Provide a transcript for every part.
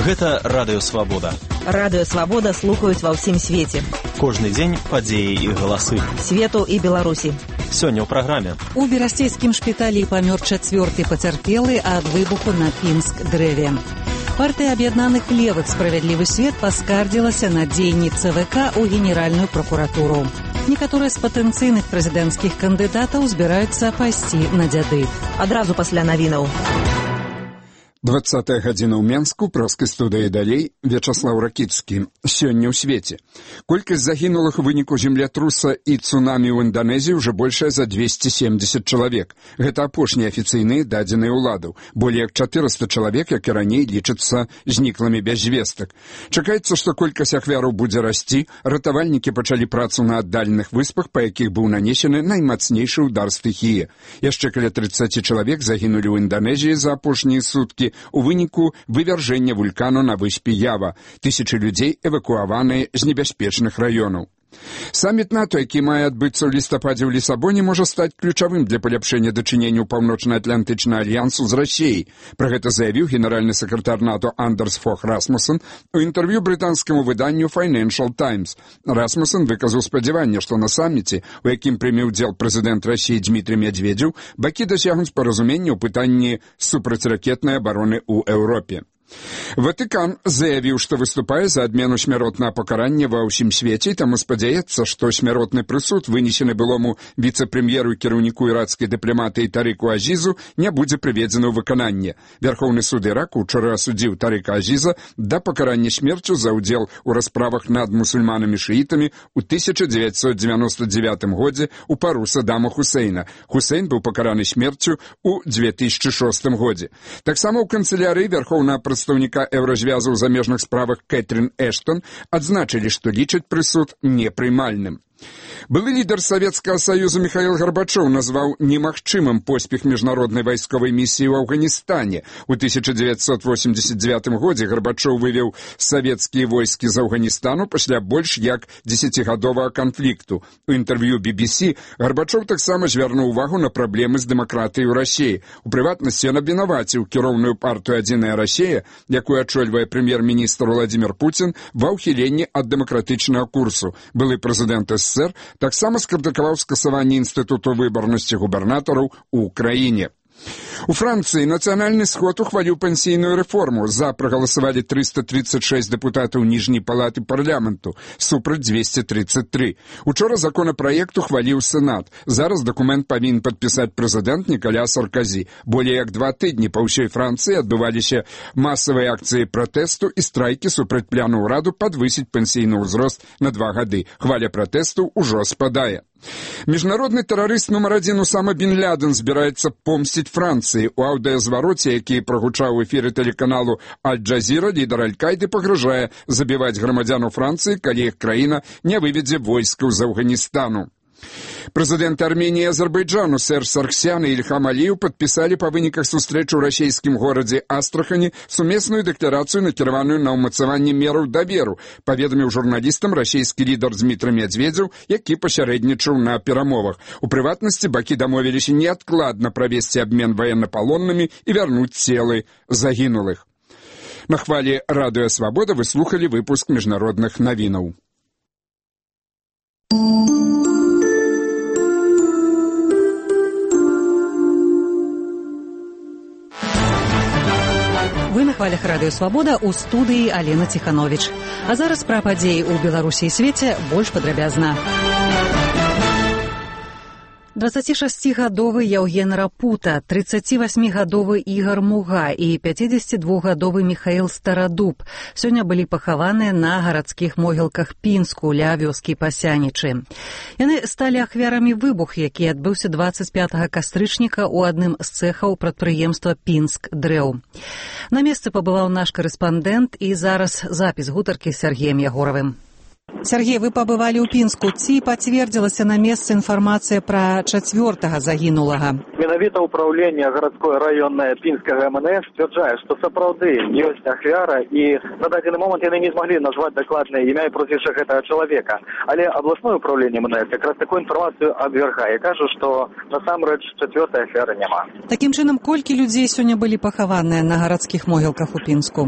Гэта Радыё Свабода. Радыё Свабода слухаюць ва ўсім свеце. Кожны дзень падзеі і галасы. Свету і Беларусі. Сёння ў праграме. У берасцейскім шпіталі памёр 4-ты пацярпелы ад выбуху на Пінск-дрэве. Партыя аб'яднаных левых «Справядлівы свет» паскардзілася на дзеянні ЦВК ў Генеральную пракуратуру. Некаторыя з патэнцыйных прэзідэнцкіх кандыдатаў збіраюцца пайсці на дзяды. Адразу пасля навінаў. 20-я гадзіна ў Менску, праскай студыі далей, Вячаслаў Ракіцкі. Сёння ў свеце. Колькасць загінулых у выніку землятруса і цунамі ў Інданезіі ўжо большая за 270 чалавек. Гэта апошнія афіцыйныя дадзеныя ўладаў. Болей як 400 чалавек, як і раней, лічацца зніклымі без звестак. Чакаецца, што колькасць ахвяраў будзе расці. Ратавальнікі пачалі працу на аддаленых выспах, па якіх быў нанесены наймацнейшы ўдар стыхіі. Яшчэ каля 30 чалавек загінулі ў Інданезіі за апошнія суткі у выніку вывяржэння вулкану на выспе Ява. Тысячы людзей эвакуаваныя з небяспечных раёнаў. Саміт НАТО, які мае адбыцца ў лістападзе ў Лісабоне, можа стаць ключавым для паляпшэння дачыненняў Паўночна-Атлантычнага альянсу з Расіяй. Пра гэта заявіў генеральны сакратар НАТО Андерс Фох Расмуссен у інтэрв'ю брытанскаму выданню Financial Times. Расмуссен выказаў спадзяванне, што на саміце, у якім прыме ўдзел прэзідэнт Расіі Дмітрый Медведзеў, бакі дасягнуць паразумення ў пытанні супрацьракетнай абароны ў Еўропе. Ватыкан заявіў, што выступае за адмену смяротнага пакарання ва ўсім свеце, і таму спадзяецца, што смяротны прысуд, вынесены былому віцэ-прэм'еру і кіраўніку іракскай дыпламатыі Тарыку Азізу, не будзе прыведзены ў выкананне. Вярхоўны суд Іраку ўчора асудзіў Тарыка Азіза да пакарання смерцю за ўдзел у расправах над мусульманамі-шыітамі ў 1999 годзе ў пару Саддама Хусейна. Хусейн быў пакараны смерцю ў 2006 годзе. Таксама ў канцылярыі вярхоўнага прадстаўніка еўразвязу ў замежных справах Кэтрин Эштон адзначылі, што лічаць прысуд непрымальным. Былы лідар Савецкага Саюза Міхаіл Гарбачоў назваў немагчымым поспех міжнароднай вайсковай місіі ў Афганістане. У 1989 годзе Гарбачоў вывеў савецкія войскі з Афганістану пасля больш як 10гадовага канфлікту. У інтэрв'ю BBC Гарбачоў таксама звярнуў увагу на праблемы з дэмакратыяй у Расіі. У прыватнасці ён абвінаваціў кіроўную партыю «Адзіная Расія», якую ачольвае прэм'ер-міністр Владзімір Пуцін, ва ўхіленні ад дэмакратычнага курсу. Былы прэзідэнт СССР таксама скрытыкаваў скасаванне інстытуту выбарнасці губернатараў у краіне. У Францыі нацыянальны сход ухваліў пенсійную рэформу. За прагаласавалі 336 дэпутатаў ніжняй палаты парламенту, супраць 233. Учора законапраект ухваліў Сенат. Зараз дакумент павінен падпісаць прэзідэнт Нікаля Сарказі. Болей як 2 тыдні па ўсёй Францыі адбываліся масавыя акцыі пратэсту і страйкі супраць плану ўраду падвысіць пенсійны ўзрост на 2 гады. Хваля пратэсту ўжо спадае. Міжнародны тэрарыст нумар 1 Усама Бін Лядэн збіраецца помсціць Францыі. У аўдыазвароце, які прагучаў у эфіры тэлеканалу Аль-Джазіра, лідар Аль-Кайды пагражае забіваць грамадзянаў Францыі, калі іх краіна не выведзе войскаў з Афганістану. Прэзідэнты Арменіі і Азербайджану Серж Саргсян і Ільхам Аліеў падпісалі па выніках сустрэчы ў расійскім горадзе Астрахані сумесную дэкларацыю, накіраваную на ўмацаванне мераў даверу, паведаміў журналістам расійскі лідар Дмітрый Медведзеў, які пасярэднічаў на перамовах. У прыватнасці бакі дамовіліся неадкладна правесці абмен ваеннапалоннымі і вярнуць целы загінулых. На хвалі Радыё Свабода вы слухалі выпуск міжнародных навінаў. Вы на хвалях Радыё Свабода, у студыі Алена Ціхановіч. А зараз пра падзеі ў Беларусі і свеце больш падрабязна. 26-гадовы Яўген Рапута, 38-гадовы Ігар Муга і 52-гадовы Міхаіл Старадуб сёння былі пахаваныя на гарадскіх могілках Пінску ля вёскі Пасянічы. Яны сталі ахвярамі выбух, які адбыўся 25 кастрычніка ў адным з цэхаў прадпрыемства Пінск-дрэў. На месцы пабываў наш корэспандэнт і зараз запіс гутаркі з Сергеем Ягоравым. Сергей, вы побывали у Пінску. Ці пацвердзілася на месцы інфармацыя пра 4-го загінулага? Менавіта ўпраўленне гарадской раённае пінскага МНС сцвярджае, што сапраўды ёсць ахвяра, і на дадзены момант яны не змаглі назваць дакладнае імя і прозвішча гэтага чалавека. Але абласное ўпраўленне МНС якраз такую інфармацыю абвяргае. Кажа, што насамрэч 4-й ахвяры няма. Такім чынам, колькі людзей сёння былі пахаваныя на гарадскіх могілках у Пінску?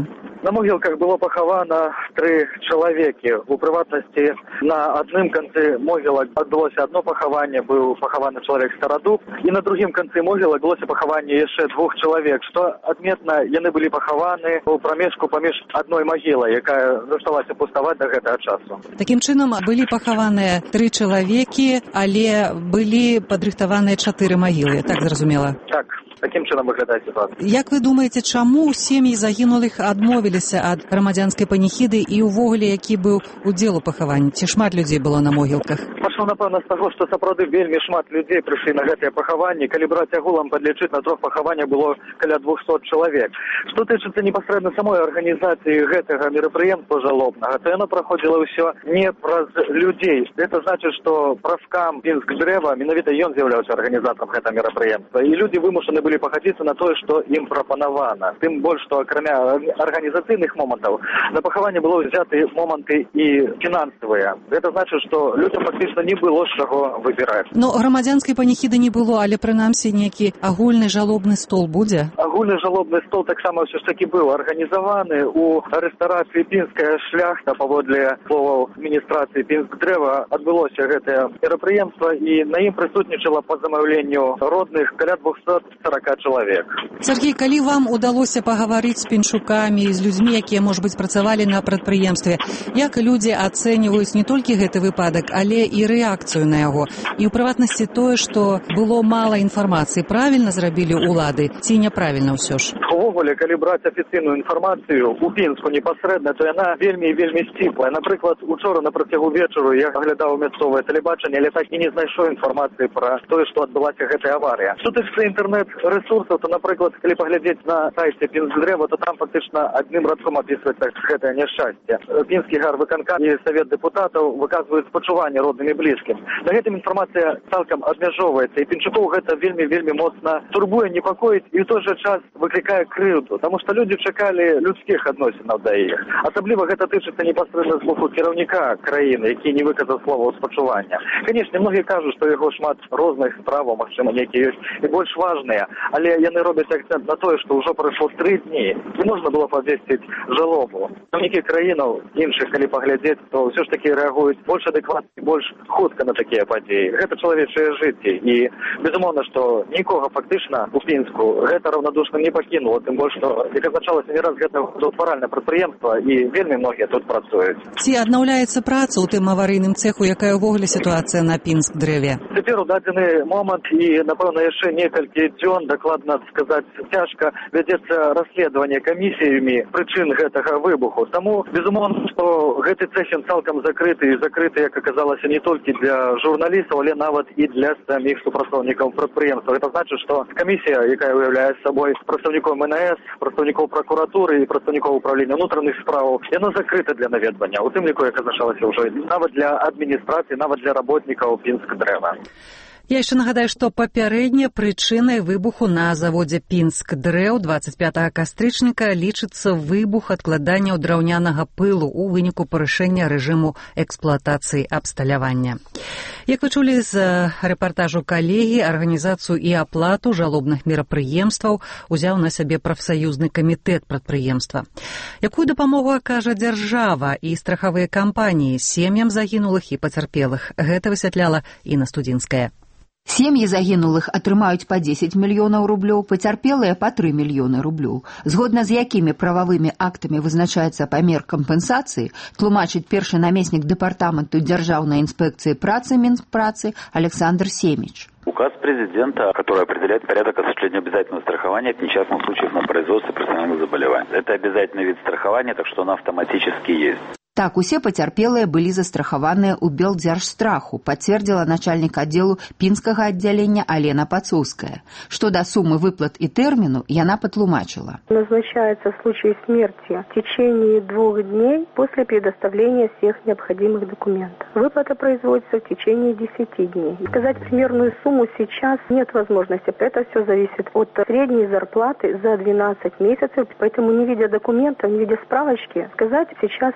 На могілках было пахавана 3 чалавекі. У прыватнасці, на адным канцы могілак адбылося одно пахаванне, быў пахаваны чалавек Старадуб, і на другім канцы могілак адбылося пахаванне яшчэ 2 чалавек, што адметна, яны былі пахаваны у прамежку паміж адной магілай, якая засталася пуставаць да гэтага часу. Такім чынам, былі пахаваныя 3 чалавекі, але былі падрыхтаваныя 4 магілы, так зразумела? Так. Таким чынам выглядае сітуацыя. Як вы думаеце, чаму сем'і загінулых адмовіліся ад грамадзянскай паніхіды і ўвогуле які быў удзел у пахаванні? Ці шмат людзей было на могілках? Пачну, напэўна, з таго, што сапраўды вельмі шмат людзей прыйшлі на гэтыя пахаванні. Калі браць агулам, падлічыць, на 3 пахаваннях было каля 200 чалавек. Што тычыцца непасрэдна самой арганізацыі гэтага мерапрыемства жалобнага, то яно праходзіла ўсё не праз людзей. Гэта значыць, што правкам Пінск-Дрэва, менавіта ён з'яўляўся арганізатарам гэтага мерапрыемства. І людзі вымушаны былі пагадзіцца на тое, што ім прапанавана. Тым больш, што акрамя арганізацыйных момантаў, на пахаванне было ўзяты моманты і фінансавыя. Гэта значыць, што людзям фактычна не было з чаго выбіраць. Ну, грамадзянскай паніхіды не было, але прынамсі нейкі агульны жалобны стол будзе? Агульны жалобны стол таксама ўсё ж такі быў арганізаваны у рэстарацыі «Пінская шляхта», паводле словаў адміністрацыі Пінск-Дрэва адбылося гэтае мерапрыемства, і на ім прысутнічала па замаўленню родных каля 240 чалавек. Сергей, калі вам удалося пагаварыць з пенчукамі, з людзьмі, якія, можа быць, працавалі на прадпрыемстве, як людзі ацэньваюць не толькі гэты выпадак, але і рэакцыю на яго? І ў прыватнасці тое, што было мала інфармацыі, правільна зрабілі ўлады ці няправільна ўсё ж? Увогуле, калі браць афіцыйную інфармацыю у Пінску непасрэдна, то яна вельмі сціплая. Напрыклад, учора на працягу вечару я аглядаў мясцовае тэлебачанне, але так і не знайшоў інфармацыі пра тое, што адбылася гэтая аварыя. Што тычыцца інтэрнэт-рэсурсаў, то, напрыклад, калі паглядзець на сайце Пінск-Дрэва, то там фактычна адным радком апісваецца гэтае няшчасце. Пінскі гарвыканкам і Савет дэпутатаў выказваюць спачуванне родным і блізкім. На гэтым інфармацыя цалкам абмяжоўваецца, і пенчукоў гэта вельмі моцна турбуе, непакоіць і ў той жа час выклікае крыўду, таму што людзі чакалі людскіх адносінаў да іх. Асабліва гэта тычыцца непасрэдна з боку кіраўніка краіны, які не выказаў словаў спачування. Канешне, многія кажуць, што яго шмат розных справаў, магчыма, нейкія ёсць і больш важныя, але яны робяць акцент на тое, што ўжо прайшло 3 дні, і можна было павесціць жалобу. Кіраўнікі краінаў іншых, калі паглядзець, то ўсё ж такі рэагуюць больш адэкватна і больш хутка на такія падзеі. Гэта чалавечыя жыцці, і безумоўна, што нікога фактычна у Пінску гэта раўнадушна не пакінула, тым больш, што, як азначалася не раз, гэта ўтваральнае прадпрыемства, і вельмі многія тут працуюць. Ці аднаўляецца праца ў тым аварыйным цэху, якая ўвогуле сітуацыя на Пінск-Дрэве? Цяпер у дадзены момант і, напэўна, яшчэ некалькі дзён, дакладна сказаць цяжка, вядзецца расследаванне камісіямі прычын гэтага выбуху. Таму, безумоўна, што гэты цэх цалкам закрыты, і закрыты, як аказалася, не толькі для журналістаў, але нават і для саміх супрацоўнікаў прадпрыемства. Гэта значыць, што камісія, якая уяўляе сабой прадстаўнікоў МНС, прадстаўнікоў пракуратуры і прадстаўнікоў управлення ўнутраных справаў, яно закрыта для наведвання. У тым ліку, як азначалася ўжо, нават для адміністрацыі, нават для работнікаў Пінск-Дрэва. Я яшчэ нагадаю, што папярэдняй прычынай выбуху на заводзе Пінск-Дрэў 25 кастрычніка лічыцца выбух адкладанняў драўнянага пылу ў выніку парушэння рэжыму эксплуатацыі абсталявання. Як вы чулі з рэпартажу калегі, арганізацыю і аплату жалобных мерапрыемстваў узяў на сябе прафсаюзны камітэт прадпрыемства. Якую дапамогу акажа дзяржава і страхавыя кампаніі сем'ям загінулых і пацярпелых? Гэта высвятляла Інна Студзінская. Сем'і загінулых атрымаюць па 10 мільёнаў рублёў, пацярпелыя па 3 мільёны рублёў. Згодна з якімі прававымі актамі вызначаецца памер кампенсацыі, тлумачыць першы намеснік дэпартаменту дзяржаўнай інспекцыі працы Мінскпрацы Александр Семич. Указ президента, который определяет порядок осуществления обязательного страхования от несчастных случаев на производстве профессиональных заболеваний. Это обязательный вид страхования, так что он автоматически есть. Так, усе пацярпелыя былі застрахаваныя ў Белдзяржстраху, пацвердзіла начальнік аддзелу пінскага аддзялення Алена Пацоўская. Што да суммы выплат і тэрміну, яна патлумачыла. Назначается в случае смерти в течение 2 дней после предоставления всех необходимых документов. Выплата производится в течение 10 дней. Сказать примерную сумму сейчас нет возможности. Это все зависит от средней зарплаты за 12 месяцев. Поэтому, не видя документов, не видя справочки, сказать сейчас нельзя.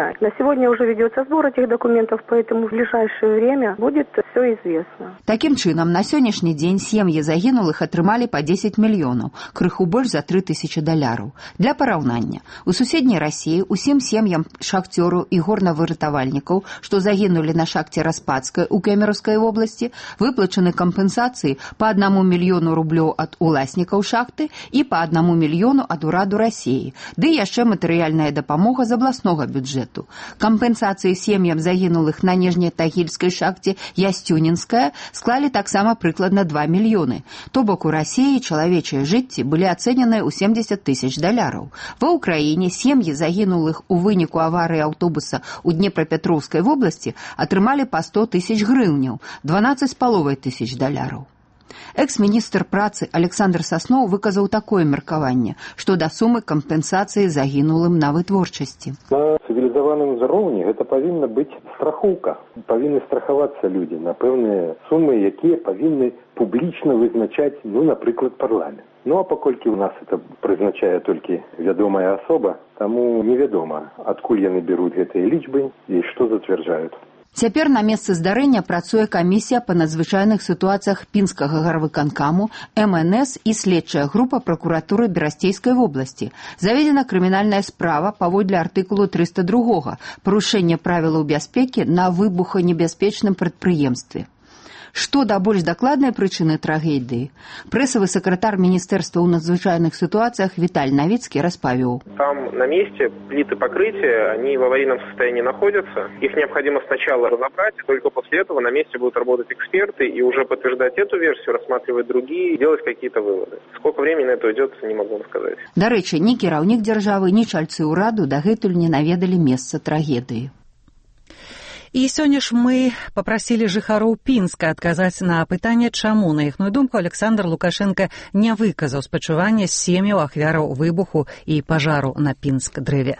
документа. На сегодня уже ведется сбор этих документов, поэтому в ближайшее время будет все известно. Таким чынам, на сённяшні дзень сем'і загінулых атрымалі па 10 мільёнаў, крыху больш за $3000. Для параўнання, у суседняй Расіі усім сем'ям шахцёраў і горнавыратавальнікаў, што загінулі на шахце Распадскай у Кемеровскай вобласці, выплачаны кампенсацыі па 1 мільёну рублёў ад уласнікаў шахты і па 1 мільёну ад ураду Расіі, ды яшчэ матэрыяльная дапамога з абласнога бюджэту. Кампенсацыі сем'ям загінулых на Ніжнетагільскай шахце Ястюнінская склалі таксама прыкладна 2 мільёны. То бок у Расіі чалавечыя жыцці былі ацэненыя ў $70 000. Ва ўкраіне сем'і загінулых у выніку аварыі аўтобуса ў Днепрапетроўскай вобласці атрымалі па 100 000 грыўняў, $12,500. Экс-міністр працы Александр Сасноў выказаў такое меркаванне, што да сумы кампенсацыі загінулым на вытворчасці. На цывілізаваным узроўні гэта павінна быць страхоўка. Павінны страхавацца людзі на пэўныя сумы, якія павінны публічна вызначаць, напрыклад, парламент. А паколькі у нас это прызначае толькі вядомая асоба, таму невядома, адкуль яны бяруць гэтыя лічбы і што зацвярджаюць. Цяпер на месцы здарэння працуе камісія па надзвычайных сітуацыях Пінскага гарвыканкаму, МНС і следчая група пракуратуры Берасцейскай вобласці. Заведзена крымінальная справа паводле артыкулу 302 «Парушэнне правілаў бяспекі на выбуханебяспечным прадпрыемстве». Што да больш дакладнай прычыны трагедыі, прэсавы сакратар Міністэрства ў надзвычайных ситуациях Виталий Новицкий распавёў. Там на месте плиты покрытия, они в аварийном состоянии находятся. Их необходимо сначала разобрать, только после этого на месте будут работать эксперты и уже подтверждать эту версию, рассматривать другие, делать какие-то выводы. Сколько времени на это уйдет, не могу вам сказать. Дарэчы, ні кіраўнік дзяржавы, ні чальцы ўраду дагэтуль не наведалі месца трагедыі. І сёння ж мы папрасілі жыхароў Пінска адказаць на пытанне, чаму, на іхную думку, Александр Лукашенко не выказаў спачування сем'яў ахвяраў выбуху і пажару на Пінск-дрэве.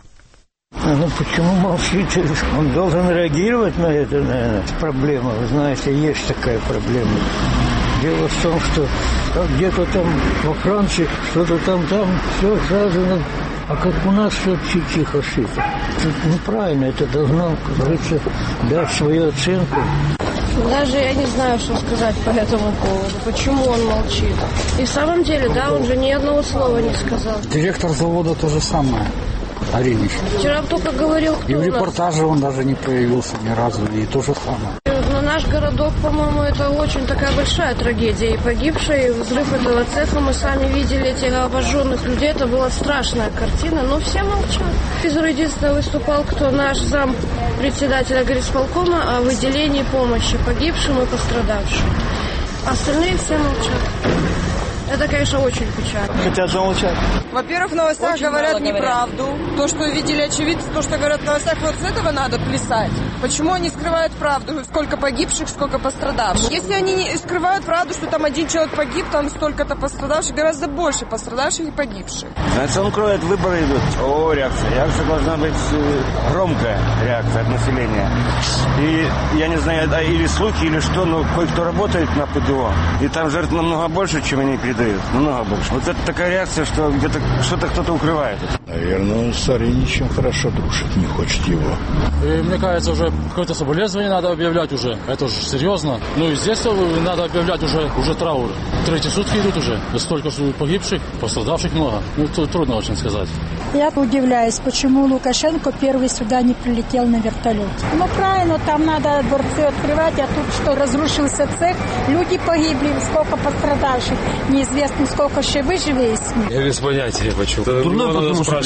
Почему молчите? Он должен реагировать на это, наверное, проблема. Вы знаете, есть такая проблема. Дело в том, что где-то там во Франции, что-то там, все сразу... А как у нас все тихо-шито. Это неправильно, это должно, как говорится, дать свою оценку. Даже я не знаю, что сказать по этому поводу. Почему он молчит? И в самом деле, да, он же ни одного слова не сказал. Директор завода то же самое. Аринич. Вчера только говорил, кто и в репортаже он даже не появился ни разу, и то же самое. Но наш городок, по-моему, это очень такая большая трагедия. И погибшие, и взрыв этого цеха, мы сами видели этих обожженных людей. Это была страшная картина, но все молчат. Физрук единственное выступал, кто наш зам председателя горисполкома о выделении помощи погибшим и пострадавшим. Остальные все молчат. Это, конечно, очень печально. Хотят замолчать. Во-первых, в новостях очень говорят неправду. То, что видели очевидцы, то, что говорят в новостях, вот с этого надо плясать. Почему они скрывают правду? Сколько погибших, сколько пострадавших? Если они не скрывают правду, что там один человек погиб, там столько-то пострадавших, гораздо больше пострадавших и погибших. Значит, он кроет, выборы идут. Реакция. Реакция должна быть громкая, реакция от населения. И, я не знаю, или слухи, или что, но кое-кто работает на ПДО, и там жертв намного больше, чем они передают. Намного больше. Вот это такая реакция, что где-то что-то кто-то укрывает. Наверное, с Ариничем хорошо дружит, не хочет его. И, мне кажется, уже какое-то соболезнование надо объявлять уже. Это же серьезно. Ну и здесь надо объявлять уже траур. 3 сутки идут уже. Столько погибших, пострадавших много. Ну, тут трудно очень сказать. Я удивляюсь, почему Лукашенко первый сюда не прилетел на вертолете. Ну, правильно, там надо дворцы открывать, а тут что, разрушился цех, люди погибли, сколько пострадавших. Неизвестно, сколько еще выживе из них. Я без понятия почему. Дурно, потому что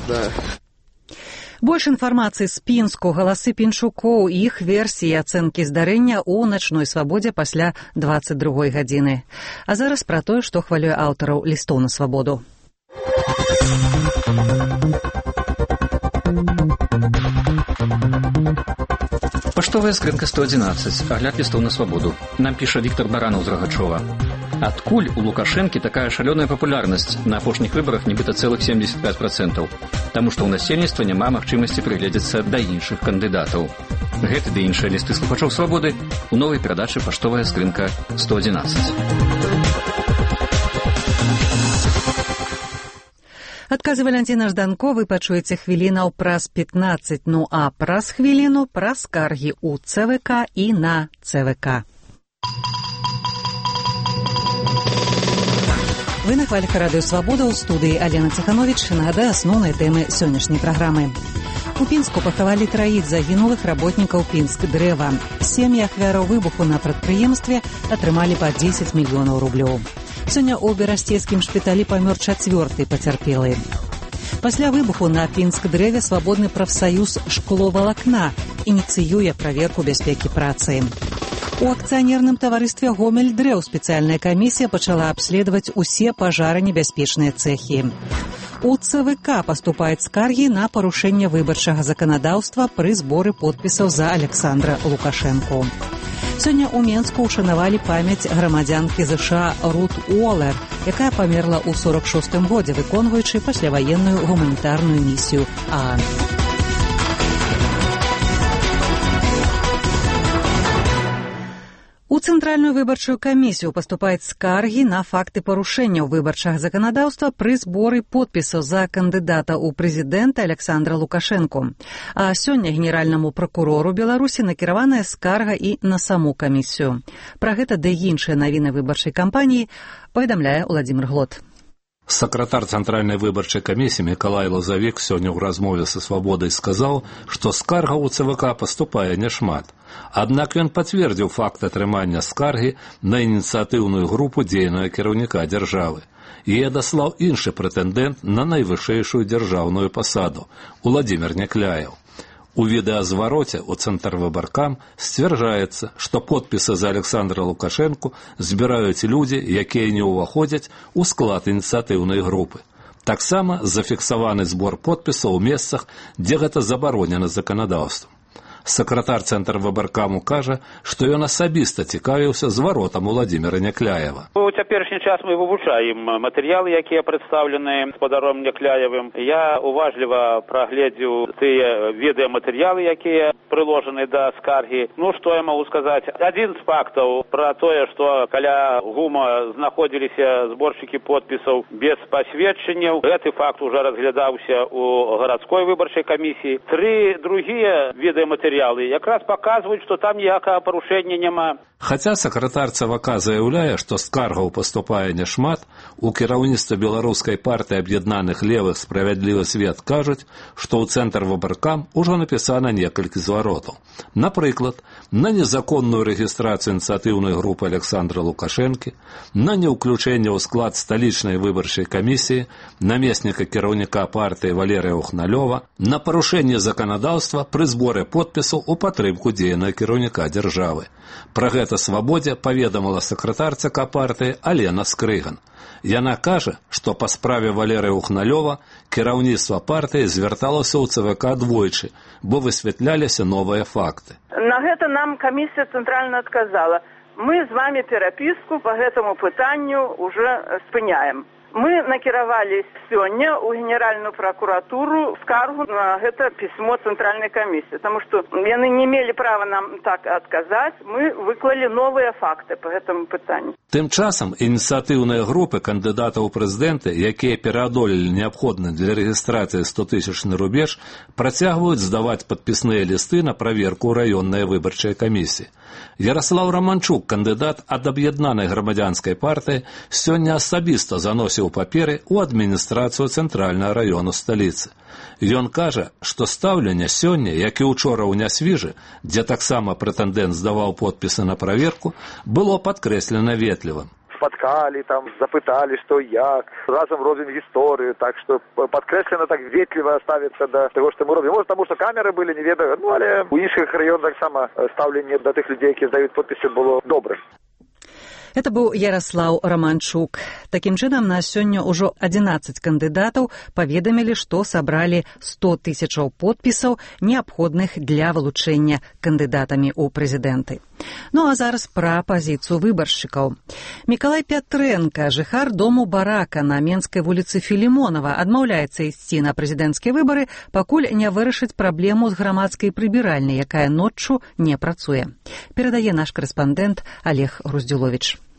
Больш інфармацыі з Пінску, галасы пінчукоў, іх версіі ацэнкі здарэння ў начной свабодзе пасля 22 гадзіны. А зараз пра тое, што хвалюе аўтараў лістоў на свабоду. Паштовая скрынка 111. Агляд лістоў на свабоду. Нам піша Віктор Баранаў з Рагачова. Адкуль у Лукашэнкі такая шалёная папулярнасць на апошніх выбарах нібыта цэлых 75%? Таму што ў насельніцтва няма магчымасці прыгледзецца да іншых кандыдатаў. Гэты ды іншыя лісты слухачоў свабоды у новай перадачы «Паштовая скрынка 111». Адказы Валянціна Жданко вы пачуеце хвілінаў праз 15, ну а праз хвіліну пра скаргі ў ЦВК і на ЦВК. Вы на хвалях радыё «Свабода», ў студыі Алена Ціхановіч. Нагадаю асноўныя тэмы сённяшняй праграмы. У Пінску пахавалі 3 загінулых работнікаў Пінск-дрэва. Сем'і ахвяраў выбуху на прадпрыемстве атрымалі па 10 мільёнаў рублёў. Сёння ў берасцейскім шпіталі памёр 4-й пацярпелы. Пасля выбуху на Пінск-дрэве свабодны прафсаюз шкловалакна ініцыюе праверку бяспекі працы. У акцыянерным таварыстве «Гомель-дрэў» спецыяльная камісія пачала абследаваць усе пажаранебяспечныя цэхі. У ЦВК паступаюць скаргі на парушэнне выбарчага заканадаўства пры зборы подпісаў за Александра Лукашэнку. Сёння ў Менску ушанавалі памяць грамадзянкі ЗША Рут Уолер, якая памерла ў 46-м годзе, выконваючы пасляваенную гуманітарную місію ААН. У Цэнтральную выбарчую камісію паступаюць скаргі на факты парушэнняў выбарчага заканадаўства пры зборы подпісаў за кандыдата ў прэзідэнта Александра Лукашэнку. А сёння генеральнаму пракурору Беларусі накіраваная скарга і на саму камісію. Пра гэта ды іншыя навіны выбарчай кампаніі паведамляе Владзімир Глот. Сакратар Центральной выборчей комиссии Миколай Лозовик сегодня в размове со «Свободой» сказал, что скарга у ЦВК поступае няшмат. Аднак ён пацвердзіў факт атрымання скаргі на ініцыятыўную групу дзейнага кіраўніка дзяржавы. І адаслаў іншы прэтэндэнт на найвышэйшую дзяржаўную пасаду – Уладзімір Някляеў. У відэазвароце ў Цэнтрвыбаркам сцвярджаецца, што подпісы за Александра Лукашэнку збіраюць людзі, якія не ўваходзяць у склад ініцыятыўнай групы. Таксама зафіксаваны збор подпісаў у месцах, дзе гэта забаронена заканадаўствам. Сакратар Цэнтрвыбаркаму кажа, што ён асабіста цікавіўся зваротам Уладзіміра Някляева. У цяперашні час мы вывучаем матэрыялы, якія прадстаўлены спадаром Някляевым. Я уважліва прагледзеў тыя відэаматэрыялы, якія прыложаны да скаргі. Ну, што я магу сказаць? Адзін з фактаў пра тое, што каля ГУМа знаходзіліся зборшчыкі подпісаў без пасведчанняў. Гэты факт уже разглядаўся у гарадской выбарчай камісіі. 3 другія відэаматэрыялы якраз паказваюць, што там ніякага парушэння няма. Хаця сакратар ЦВК заяўляе, што скаргаў паступае няшмат, у кіраўніцтва беларускай партыі аб'яднаных левых «Справядлівы свет» кажуць, што ў Цэнтрвыбаркам ужо напісана некалькі зваротаў. Напрыклад, на незаконную рэгістрацыю ініцыятыўнай групы Александра Лукашэнкі, на неўключэнне ў склад сталічнай выбарчай камісіі, намесніка кіраўніка партыі Валерыя Ухналёва, на парушэнне заканадаўства пры зборы подпісаў у падтрымку дзейнага кіраўніка дзяржавы. Пра гэта «Свабодзе» паведамила сакратар ЦК партыі Алена Скрыган. Яна кажа, што па справе Валерыя Ухналёва кіраўніцтва партыі звярталася ў ЦВК двойчы, бо высвятляліся новыя факты. На гэта нам камісія цэнтральна адказала. Мы з вами перапіску па гэтаму пытанню уже спыняем. Мы накіравалі сёння ў Генеральную пракуратуру скаргу на гэта пісьмо Цэнтральнай камісіі, таму што яны не мелі права нам так адказаць, мы выклалі новыя факты па гэтаму пытанню. Тым часам ініцыятыўныя групы кандыдатаў у прэзідэнты, якія пераадолелі неабходны для рэгістрацыі 100-тысячны рубеж, працягваюць здаваць падпісныя лісты на праверку ў раённыя выбарчыя камісіі. Яраслаў Раманчук, кандыдат ад аб'яднанай грамадзянскай партыі, сёння асабіста заносіў паперы ў адміністрацыю цэнтральнага раёну сталіцы. Ён кажа, што стаўленне сёння, як і ўчора ў Нясвіжы, дзе таксама прэтэндэнт здаваў подпісы на праверку, было падкрэслена ветлівым. Спаткалі, там, запыталі, што як, разам робім гісторыю, так што падкрэслена так ветліва ставіцца да таго, што мы робім. Можа, таму, што камеры былі, не ведаю, ну, але у іншых раёнах таксама стаўленне да тых людзей, які здаюць подпісы, было добрым. Это быў Яраслаў Раманчук. Такім чынам, на сёння ўжо 11 кандыдатаў паведамілі, што сабралі 100 тысячаў подпісаў, неабходных для вылучэння кандыдатамі ў прэзідэнты. Ну а зараз пра пазіцыю выбаршчыкаў. Мікалай Пятрэнка, жыхар дому барака на Менскай вуліцы Філімонава, адмаўляецца ісці на прэзідэнцкія выбары, пакуль не вырашыць праблему з грамадскай прыбіральняй, якая ноччу не працуе. Перадае наш карэспандэнт Олег Груздзюловіч.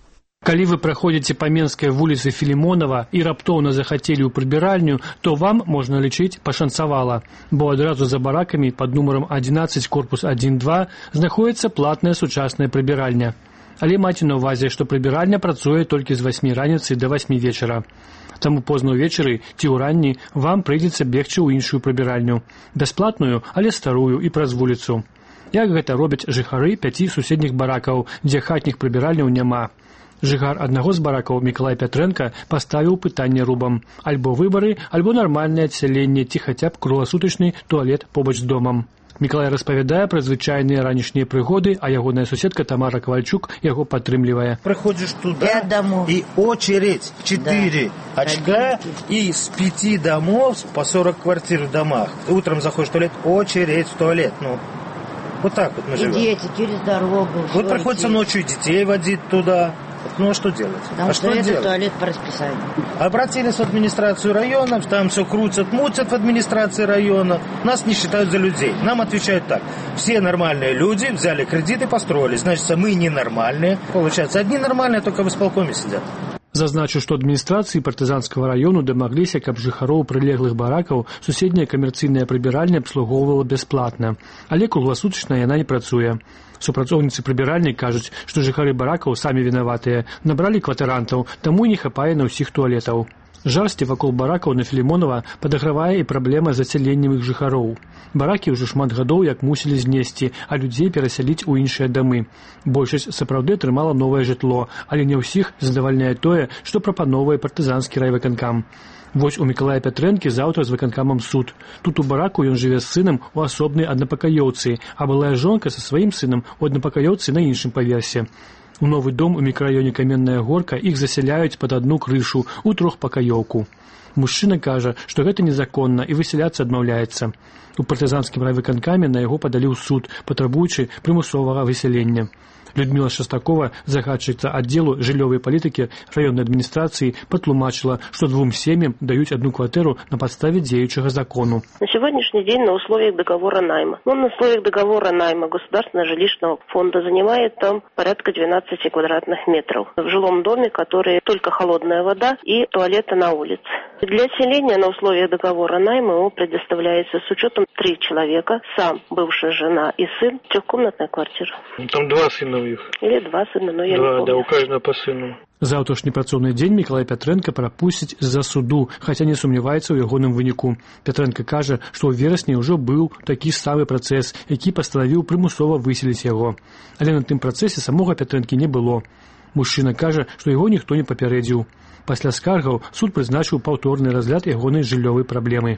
Калі вы праходзіце па Менскай вуліцы Філімонава і раптоўна захацелі ў прыбіральню, то вам, можна лічыць, пашанцавала, бо адразу за баракамі пад нумарам 11 корпус 1-2 знаходзіцца платная сучасная прыбіральня. Але маце на ўвазе, што прыбіральня працуе толькі з 8 раніцы да 8 вечара. Таму позна ўвечары ці ўранні вам прыйдзецца бегчы ў іншую прыбіральню. Бясплатную, але старую і праз вуліцу. Як гэта робяць жыхары 5 суседніх баракаў, дзе хатніх прыбіральняў няма. Жыхар аднаго з баракаў Мікалай Пятрэнка паставіў пытанне рубам. Альбо выбары, альбо нармальнае адсяленне ці хаця б кругласутачны туалет побач з домам. Мікалай распавядае пра звычайныя ранішнія прыгоды, а ягоная суседка Тамара Ковальчук яго падтрымлівае. Приходишь туда, и очередь 4 очага, и с 5 домов по 40 квартир в домах. Утром заходишь в туалет, очередь в туалет. Ну, вот так вот мы живем. И дети через дорогу. Вот приходится ночью детей водить туда. Ну а что делать? Потому что это туалет по расписанию. Обратились в администрацию района, там все крутят-мутят в администрации района. Нас не считают за людей. Нам отвечают так. Все нормальные люди взяли кредит и построили. Значит, мы ненормальные. Получается, одни нормальные только в исполкоме сидят. Зазначу, што адміністрацыі партызанскага раёну дамагліся, каб жыхароў прылеглых баракаў суседняя камерцыйная прыбіральня абслугоўвала бясплатна. Але кругласутачна яна не працуе. Супрацоўніцы прыбіральні кажуць, што жыхары баракаў самі вінаватыя, набралі кватарантаў, таму не хапае на ўсіх туалетаў. Жарсці вакол баракаў на Філімонава падагравае і праблема з засяленнем іх жыхароў. Баракі ўжо шмат гадоў як мусілі знесці, а людзей перасяліць у іншыя дамы. Большасць сапраўды атрымала новае жытло, але не ўсіх задавальняе тое, што прапаноўвае партызанскі райвыканкам. Вось у Мікалая Пятрэнкі заўтра з выканкамам суд. Тут у бараку ён жыве з сынам у асобнай аднапакаёўцы, а былая жонка са сваім сынам у аднапакаёўцы на іншым паверсе. У новы дом у мікрараёне Каменная Горка іх засяляюць пад адну крышу ў трохпакаёўку. Мужчына кажа, што гэта незаконна і высяляцца адмаўляецца. У партызанскім райвыканкаме на яго падалі ў суд, патрабуючы прымусовага высялення. Людмила Шастакова, загадчыца аддзелу жыллёвай палітыкі раённай адміністрацыі, патлумачыла, што 2 сем'ям даюць одну кватэру на подставе дзеючага закону. На сегодняшний день на условиях договора найма. На условиях договора найма Государственного жилищного фонда занимает там порядка 12 квадратных метров. В жилом доме, который только холодная вода и туалеты на улице. Для селения на условиях договора найма ему предоставляется с учетом 3 человека, сам, бывшая жена и сын, 3-комнатная квартира. Там 2 сына у іх. Или 2 сына, но я не помню. Да, у каждого по сыну. Заўтрашні працоўны дзень Мікалай Пятрэнка прапусціць з-за суду, хаця не сумняваецца ў ягоным выніку. Пятрэнка кажа, што ў верасні ўжо быў такі самы працэс, які пастанавіў прымусова выселіць яго. Але на тым працэсе самога Пятрэнкі не было. Мужчына кажа, што яго ніхто не папярэдзіў. Пасля скаргаў суд прызначыў паўторны разгляд ягонай жыллёвай праблемы.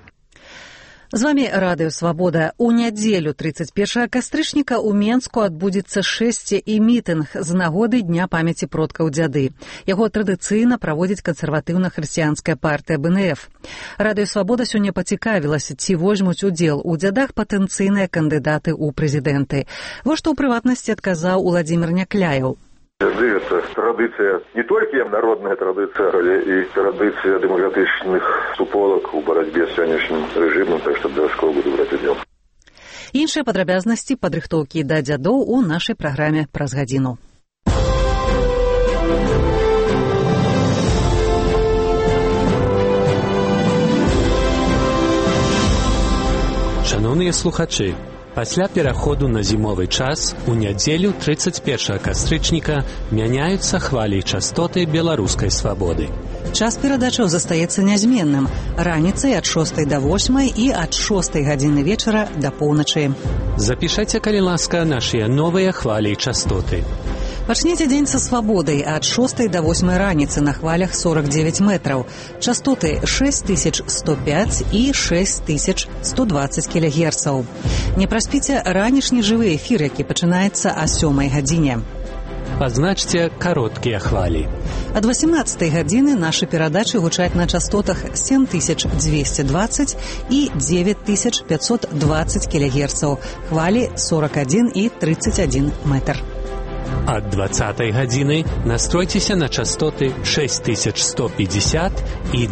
З вами Радыё Свабода. У нядзелю 31 кастрычніка ў Менску адбудзецца шэсце і мітынг з нагоды Дня памяці продкаў дзяды. Яго традыцыйна праводзіць кансерватыўна-хрысціянская партыя БНФ. Радыё Свабода сёння пацікавілася, ці возьмуць удзел у дзядах патэнцыйныя кандыдаты ў прэзідэнты. Вось што ў прыватнасці адказаў Уладзімір Някляеў. Дзяды – это традыцыя, не толькі народная традыцыя, але і традыцыя дэмакратычных суполак у барацьбе з сённяшнім рэжымам, так што абавязкова буду браць удзел. Іншыя падрабязнасці падрыхтоўкі да дзядоў у нашай праграме праз гадзіну. Шановныя слухачы, пасля пераходу на зімовы час у нядзелю 31 кастрычніка мяняюцца хвалі і частоты беларускай свабоды. Час перадачаў застаецца нязменным. Раніцай ад 6 до 8 і ад 6 гадзіны вечара да поўначы. Запішайце, калі ласка, нашыя новыя хвалі і частоты. Пачніце дзень са свабодай ад 6 до 8 раніцы на хвалях 49 метраў. Частоты 6105 і 6120 кілегерцаў. Не праспіце ранішні жывы эфір, які пачынаецца о 7 гадзіне. Пазначце кароткія хвалі. Ад 18 гадзіны нашы перадачы гучаць на частотах 7220 і 9520 кілегерцаў. Хвалі 41 і 31 метр. Ад 20 гадзіны настройцеся на частоты 6150 і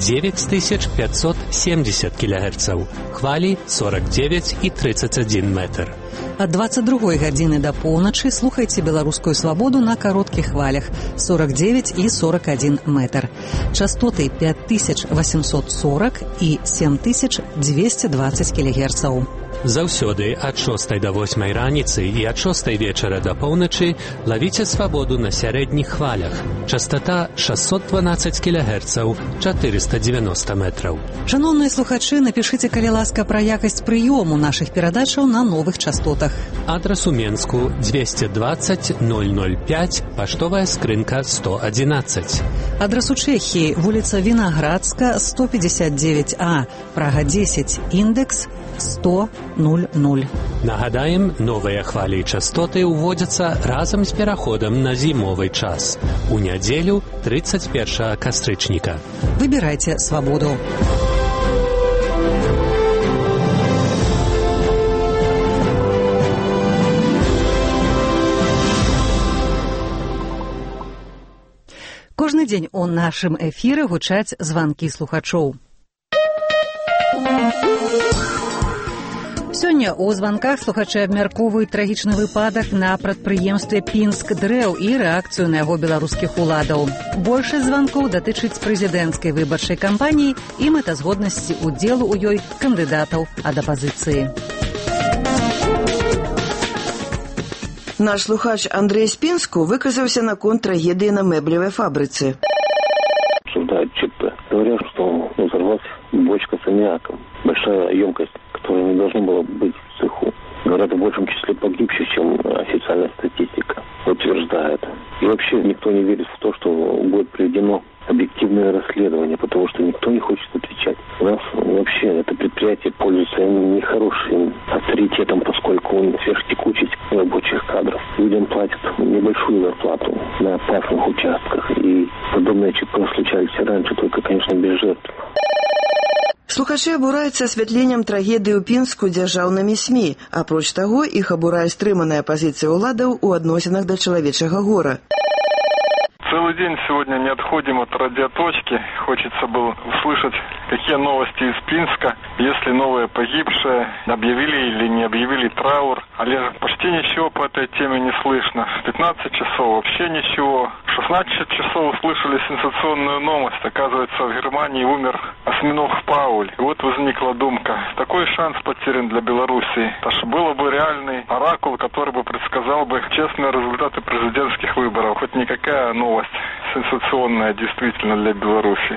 9570 кГц. Хвалі 49 і 31 метр. Ад 22 гадзіны да поўначы слухайце беларускую свабоду на кароткіх хвалях 49 і 41 метр. Частоты 5840 і 7220 кілігерцаў. Заўсёды ад 6 до 8 раніцы і ад 6 вечара да поўначы лавіце свабоду на сярэдніх хвалях. Частота 612 кілігерцаў, 490 метраў. Шановныя слухачы, напішыце, калі ласка, пра якасць прыёму нашых перадачаў на новых частотах. Адрас у Менску 220 005, паштовая скрынка 111. Адрас у Чэхіі, вуліца Вінаградска, 159А, Прага 10, індекс 100-00. Нагадаем, новыя хвалі і частоты ўводзяцца разам з пераходам на зімовы час. У нядзелю 31 кастрычніка. Выбірайце свабоду. Кожны дзень у нашым эфіры гучаць званкі слухачоў. Сёння ў званках слухачы абмяркоўваюць трагічны выпадак на прадпрыемстве «Пінск Дрэў» і рэакцыю на яго беларускіх уладаў. Большасць званкоў датычыць прэзідэнцкай выбарчай кампаніі і мэтазгоднасці ўдзелу ў ёй кандыдатаў ад апазіцыі. Наш слухач Андрей з Пінску выказаўся наконт трагедыі на мэблевай фабрыцы. Обсуждают ЧП. Говорят, что взорвалась бочка с аммиаком. Большая емкость, которая не должна была быть в цеху. Говорят о большем числе погибших, чем официальная статистика утверждает. И вообще никто не верит в то, что будет проведено объективное расследование, потому что никто не хочет отвечать. У нас вообще это предприятие пользуется нехорошим авторитетом, поскольку он сверхтекучесть рабочих кадров. Людям платят небольшую зарплату на опасных участках, и подобные ЧП случались раньше, только, конечно, без жертв. Слухачы абураюцца асвятленнем трагедыі ў Пінску дзяржаўнымі СМІ. Апроч таго, іх абурае стрыманая пазіцыя ўладаў у адносінах да чалавечага гора. Целый день сегодня не отходим от радиоточки. Хочется было услышать, какие новости из Пинска. Есть ли новые погибшие, объявили или не объявили траур. Але почти ничего по этой теме не слышно. В 15 часов вообще ничего. В 16 часов услышали сенсационную новость. Оказывается, в Германии умер осьминог Пауль. И вот возникла думка. Такой шанс потерян для Белоруссии. Потому что было бы реальный оракул, который бы предсказал бы честные результаты президентских выборов. Хоть никакая новость сенсационная действительно для Беларуси.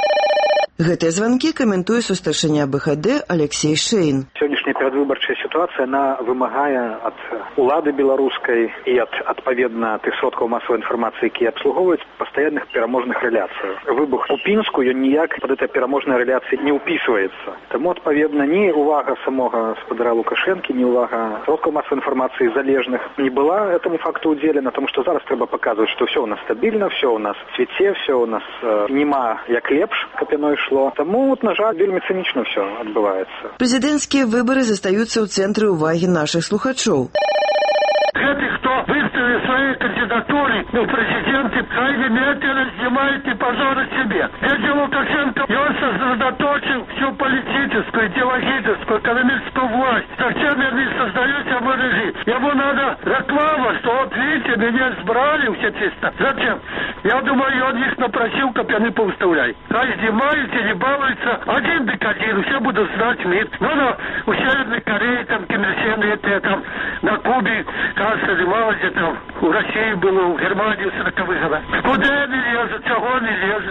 Гэтыя званкі каментуе сустаршыня БХД Алексей Шейн. Сённяшняя перадвыбарчая сітуацыя, она вымагае ад улады беларускай і ад адпаведна тых сродкаў масавай інфармацыі, якія абслугоўваюць пастаянных пераможных рэляцыяў. Выбух у Пінску, ён ніяк пад этой пераможнай рэляцыі не ўпісваецца. Таму адпаведна ні увага самога гаспадара Лукашэнкі, ні увага сродкаў масавай інфармацыі залежных не была этому факту удзелена, тому што зараз трэба паказваць, што ўсё у нас стабільна, ўсё у нас цвіце, ўсё у нас нема як лепш, каб яно ішло. Таму, на жаль, вельмі цынічна ўсё адбываецца. Прэзідэнцкія выбары застаюцца ў цэнтры ўвагі нашых слухачоў. Гэты, хто выставіў свае кандидатуры в президенты, хай немедленно снимайте позор себе. Дядя Лукашенко, он сосредоточил всю политическую, идеологическую, экономическую власть. Зачем они создают себе режим? Ему надо реклама, что вот видите, меня сбрали все чисто. Зачем? Я думаю, он их напросил, как они повыставляют. Хай снимают и не балуются. Один декадир, все будут знать мир. Ну, у Северной Кореи, там, Ким Ир Сен, там, на Кубе, кажется, занималась, там, у России было, в Германии в 40-х годах. Куда не лезут, чего не лезут?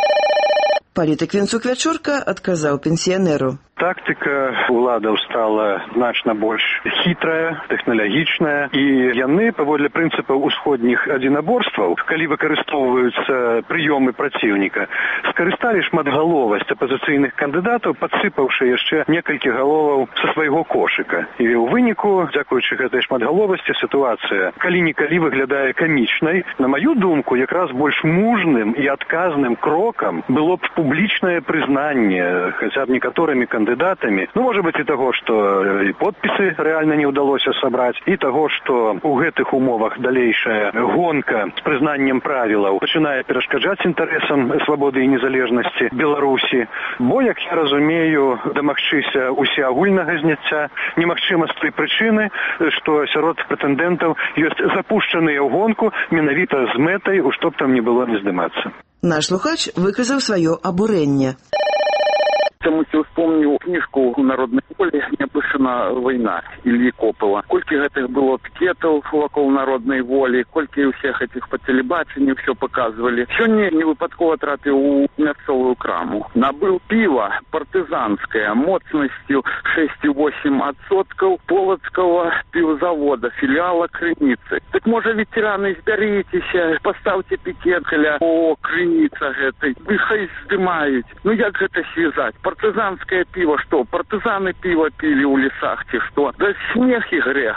Палітык Вінцук Вячорка адказаў пенсіянеру. Тактика уладаў стала значна больш хітрая, тэхналагічная, і яны, паводле прынцыпаў усходніх адзінаборстваў, калі выкарыстоўваюцца прыёмы праціўніка, скарысталі шматгаловасць апазіцыйных кандыдатаў, падсыпаўшы яшчэ некалькі галоваў са свайго кошыка. І ў выніку, дзякуючы гэтай шматгаловасці, сітуацыя калі-нікалі выглядае камічнай. На маю думку, якраз больш мужным і адказным крокам было б публічнае прызнанне, хаця б некаторымі кандыдатамі кандидатами. Ну, может быть, и того, что и подписи реально не удалось собрать, и того, что у гэтых умовах далейшая гонка с признанием правил начинает перешкоджать интересам свободы и незалежности Беларуси. Бо, як я разумею, домагчыся усеагульнага зняцця немагчыма з той прычыны, што сярод прэтэндэнтаў ёсць запушчаныя ў гонку менавіта з мэтай, што б там не было не здымацца. Наш слухач выказаў сваё абурэнне. Чамусь успомніў кніжку у народнай волі «Няпышана вайна» Ільі Копыла. Колькі гэтых было пікетаў вакол народнай волі, колькі ўсіх этих па тэлебачанні ўсё паказвалі. Сёння невыпадкова трапіў у мясцовую краму. Набыў піва партызанскае моцнасцю 6,8% полацкага півзавода, філіала Крыніцы. Так можа, ветэраны, збярыцеся, паставце пікет каля крыніца гэтай. Вы хай здымаюць. Ну як гэта связаць? Партизанское пиво, что? Партизаны пиво пили у лесах, те что? Да смех и грех.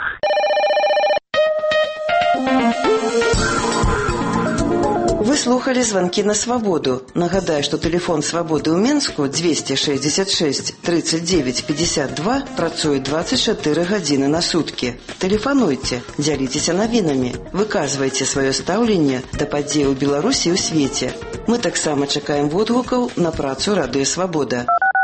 Вы слухали звонки на свободу. Нагадаю, что телефон свободы ў Менску 266 39 52 працуе 24 гадзіны на суткі. Тэлефануйце, дзяліцеся навінамі, выказвайце сваё стаўленне да падзей у Беларусі і ў свеце. Мы таксама чакаем водгукаў на працу Радыё Свабода.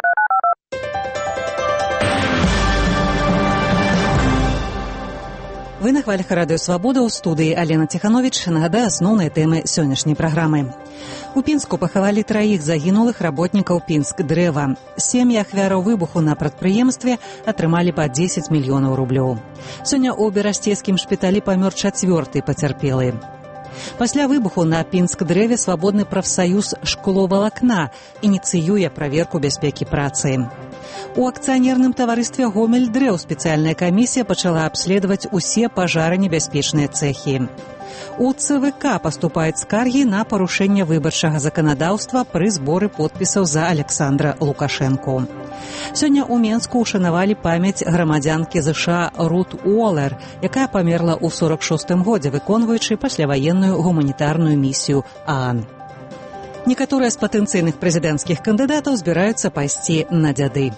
Вы на хвалях Радыё Свабода, ў студыі Алена Ціхановіч. Нагадаю асноўныя тэмы сённяшняй праграмы. У Пінску пахавалі 3 загінулых работнікаў Пінск-Дрэва. Сем'і ахвяраў выбуху на прадпрыемстве атрымалі па 10 мільёнаў рублёў. Сёння ў берасцейскім шпіталі памёр 4-й пацярпелы. Пасля выбуху на Пінск-Дрэве свабодны прафсаюз шкловалакна ініцыюе праверку бяспекі працы. У акцыянерным таварыстве «Гомель-Дрэў» спецыяльная камісія пачала абследаваць усе пажаранебяспечныя цэхі. У ЦВК паступаюць скаргі на парушэнне выбарчага заканадаўства пры зборы подпісаў за Александра Лукашэнку. Сёння ў Менску ушанавалі памяць грамадзянкі ЗША Рут Уолер, якая памерла ў 46-м годзе, выконваючы пасляваенную гуманітарную місію ААН. Некаторыя з патэнцыйных прэзідэнцкіх кандыдатаў збіраюцца пайсці на дзяды.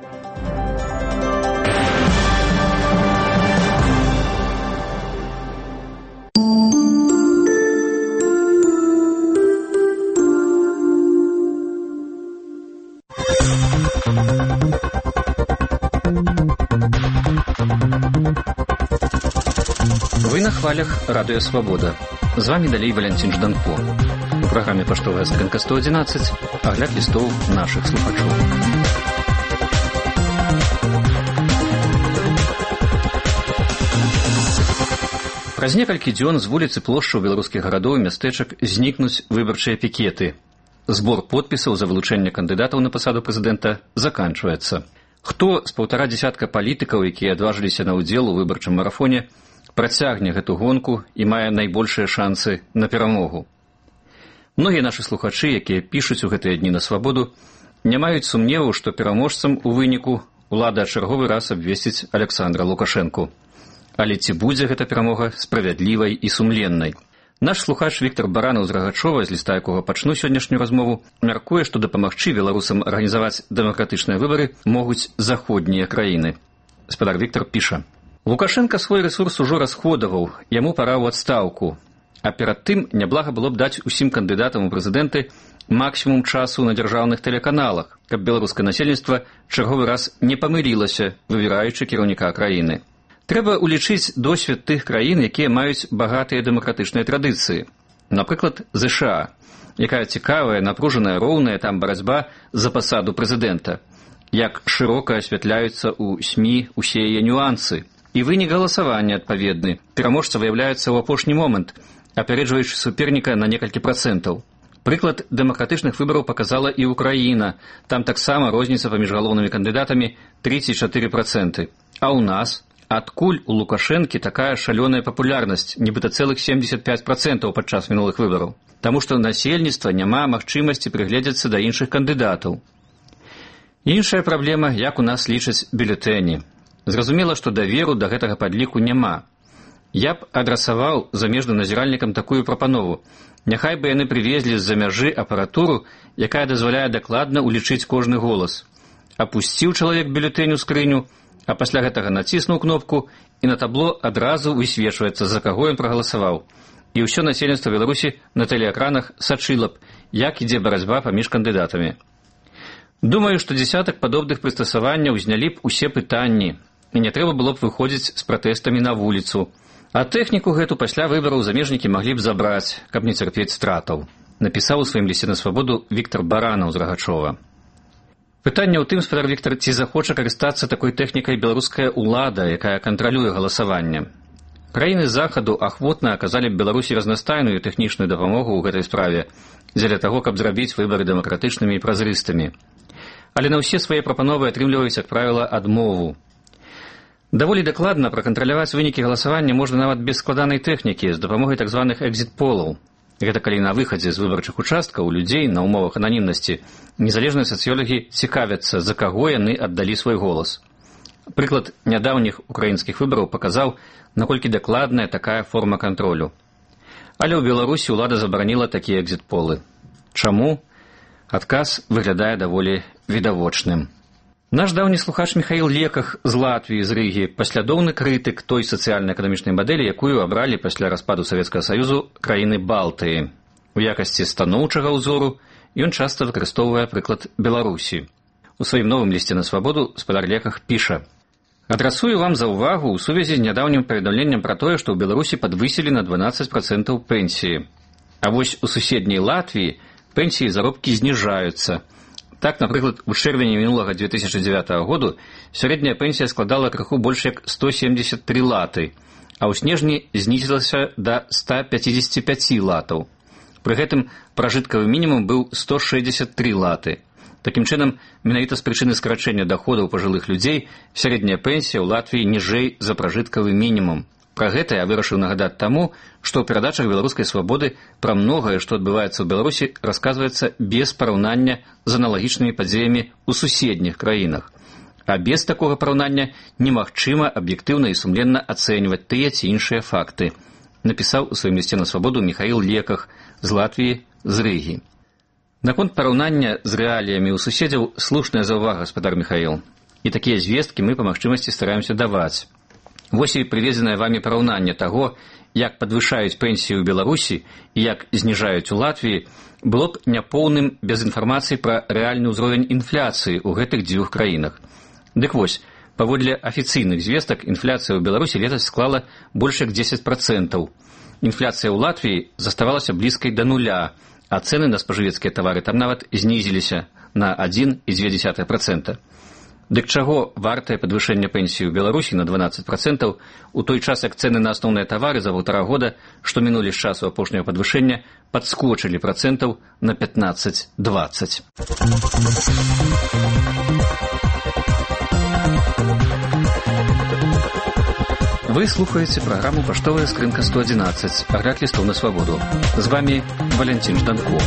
Вы на хвалях Радыё Свабода. З вами далей Валянцін Жданко. У праграме «Паштовая скрынка 111» агляд лістоў нашых слухачоў. Праз некалькі дзён з вуліцы плошчаў беларускіх гарадоў і мястэчак знікнуць выбарчыя пікеты. Збор подпісаў за вылучэнне кандыдатаў на пасаду прэзідэнта заканчваецца. Хто з 1,5 палітыкаў, якія адважыліся на ўдзел у выбарчым марафоне, працягне гэту гонку і мае найбольшыя шансы на перамогу? Многія нашы слухачы, якія пішуць у гэтыя дні на свабоду, не маюць сумневаў, што пераможцам у выніку ўлада чарговы раз абвесціць Александра Лукашэнку. Але ці будзе гэта перамога справядлівай і сумленнай? Наш слухач Віктор Баранаў з Рагачова, з ліста якога пачну сённяшнюю размову, мяркуе, што дапамагчы беларусам арганізаваць дэмакратычныя выбары могуць заходнія краіны. Спадар Віктор піша: Лукашенко свой рэсурс ужо расходаваў, яму пара ў адстаўку. А перад тым няблага было б даць усім кандыдатам у прэзідэнты максімум часу на дзяржаўных тэлеканалах, каб беларускае насельніцтва чарговы раз не памылілася, выбіраючы кіраўніка краіны. Трэба улічыць досвед тых краін, якія маюць багатыя дэмакратычныя традыцыі. Напрыклад, ЗША, якая цікавая, напружаная, роўная там барацьба за пасаду прэзідэнта. Як шырока асвятляюцца ў СМІ усе яе нюансы. І вынік галасавання адпаведны. Пераможца выяўляецца ў апошні момант, апярэджваючы суперніка на некалькі працэнтаў. Прыклад дэмакратычных выбараў паказала і Украіна. Там таксама розніца паміж галоўнымі кандыдатамі 34%. А ў нас адкуль у Лукашэнкі такая шалёная папулярнасць, нібыта цэлых 75% падчас мінулых выбараў? Таму што насельніцтва няма магчымасці прыгледзецца да іншых кандыдатаў. Іншая праблема, як у нас лічаць бюлетэні. Зразумела, што даверу да гэтага падліку няма. Я б адрасаваў замежным назіральнікам такую прапанову. Няхай бы яны прывезлі з-за мяжы апаратуру, якая дазваляе дакладна улічыць кожны голас. апусціў чалавек бюлетэнь у скрыню, а пасля гэтага націснуў кнопку, і на табло адразу высвечваецца, за каго ён прагаласаваў. І ўсё насельніцтва Беларусі на тэлеэкранах сачыла б, як ідзе барацьба паміж кандыдатамі. Думаю, што дзесятак падобных прыстасаванняў знялі б усе пытанні, і не трэба было б выходзіць з пратэстамі на вуліцу. А тэхніку гэту пасля выбараў замежнікі маглі б забраць, каб не цярпець стратаў, напісаў у сваім лісце на свабоду Віктар Баранаў з Рагачова. Пытанне ў тым, спадар Віктар, ці захоча карыстацца такой тэхнікай беларуская ўлада, якая кантралюе галасаванне. Краіны захаду ахвотна аказалі б Беларусі разнастайную тэхнічную дапамогу ў гэтай справе, дзеля таго, каб зрабіць выбары дэмакратычнымі і празрыстымі. Але на ўсе свае прапановы атрымліваюць, як правіла, адмову. Даволі дакладна пракантраляваць вынікі галасавання можна нават без складанай тэхнікі, з дапамогай так званых экзіт-полаў. Гэта калі на выхадзе з выбарчых участкаў у людзей на ўмовах ананімнасці незалежныя сацыёлагі цікавяцца, за каго яны аддалі свой голас. Прыклад нядаўніх украінскіх выбараў паказаў, наколькі дакладная такая форма кантролю. Але ў Беларусі ўлада забараніла такія экзіт-полы. Чаму? Адказ выглядае даволі відавочным. Наш даўні слухач Міхаіл Леках з Латвіі, з Рыгі, паслядоўны крытык той сацыяльна-эканамічнай мадэлі, якую абралі пасля распаду Савецкага Саюзу краіны Балтыі. У якасці станоўчага ўзору ён часта выкарыстоўвае прыклад Беларусі. У сваім новым лісце на свабоду спадар Леках піша: «Адрасую вам за ўвагу ў сувязі з нядаўнім паведамленнем пра тое, што ў Беларусі падвысілі на 12% пенсіі. А вось у суседняй Латвіі пенсіі заробкі зніжаюцца. Так, напрыклад, у чэрвені мінулага 2009 году сярэдняя пенсія складала крыху больш як 173 латы, а ў снежні знізілася да 155 латаў. Пры гэтым пражыткавы мінімум быў 163 латы. Такім чынам, менавіта з прычыны скарачэння даходаў пажылых людзей сярэдняя пенсія ў Латвіі ніжэй за пражыткавы мінімум. Пра гэта я вырашыў нагадаць таму, што ў перадачах беларускай свабоды пра многае, што адбываецца ў Беларусі, расказваецца без параўнання з аналагічнымі падзеямі ў суседніх краінах. А без такога параўнання немагчыма аб'ектыўна і сумленна ацэньваць тыя ці іншыя факты, напісаў у сваім лісце на свабоду Міхаіл Леках з Латвіі, з Рыгі. Наконт параўнання з рэаліямі ў суседзяў слушная заўвага, гаспадар Міхаіл. І такія звесткі мы па магчымасці стараемся даваць. Вось і прыведзенае вамі параўнанне таго, як падвышаюць пенсію ў Беларусі і як зніжаюць у Латвіі, было б няпоўным без інфармацыі пра рэальны ўзровень інфляцыі ў гэтых дзвюх краінах. Дык вось, паводле афіцыйных звестак, інфляцыя ў Беларусі летась склала больш як 10%. Інфляцыя ў Латвіі заставалася блізкай да нуля, а цэны на спажывецкія тавары там нават знізіліся на 1,2%. Дык чаго вартае падвышэнне пенсіі ў Беларусі на 12% у той час, як цэны на асноўныя тавары за 1,5 года, што мінулі з часу апошняга падвышэння, падскочылі процентаў на 15-20. Вы слухаеце праграму «Паштовая скрынка 111», агляд лістоў на свабоду. З вами Валентин Жданков.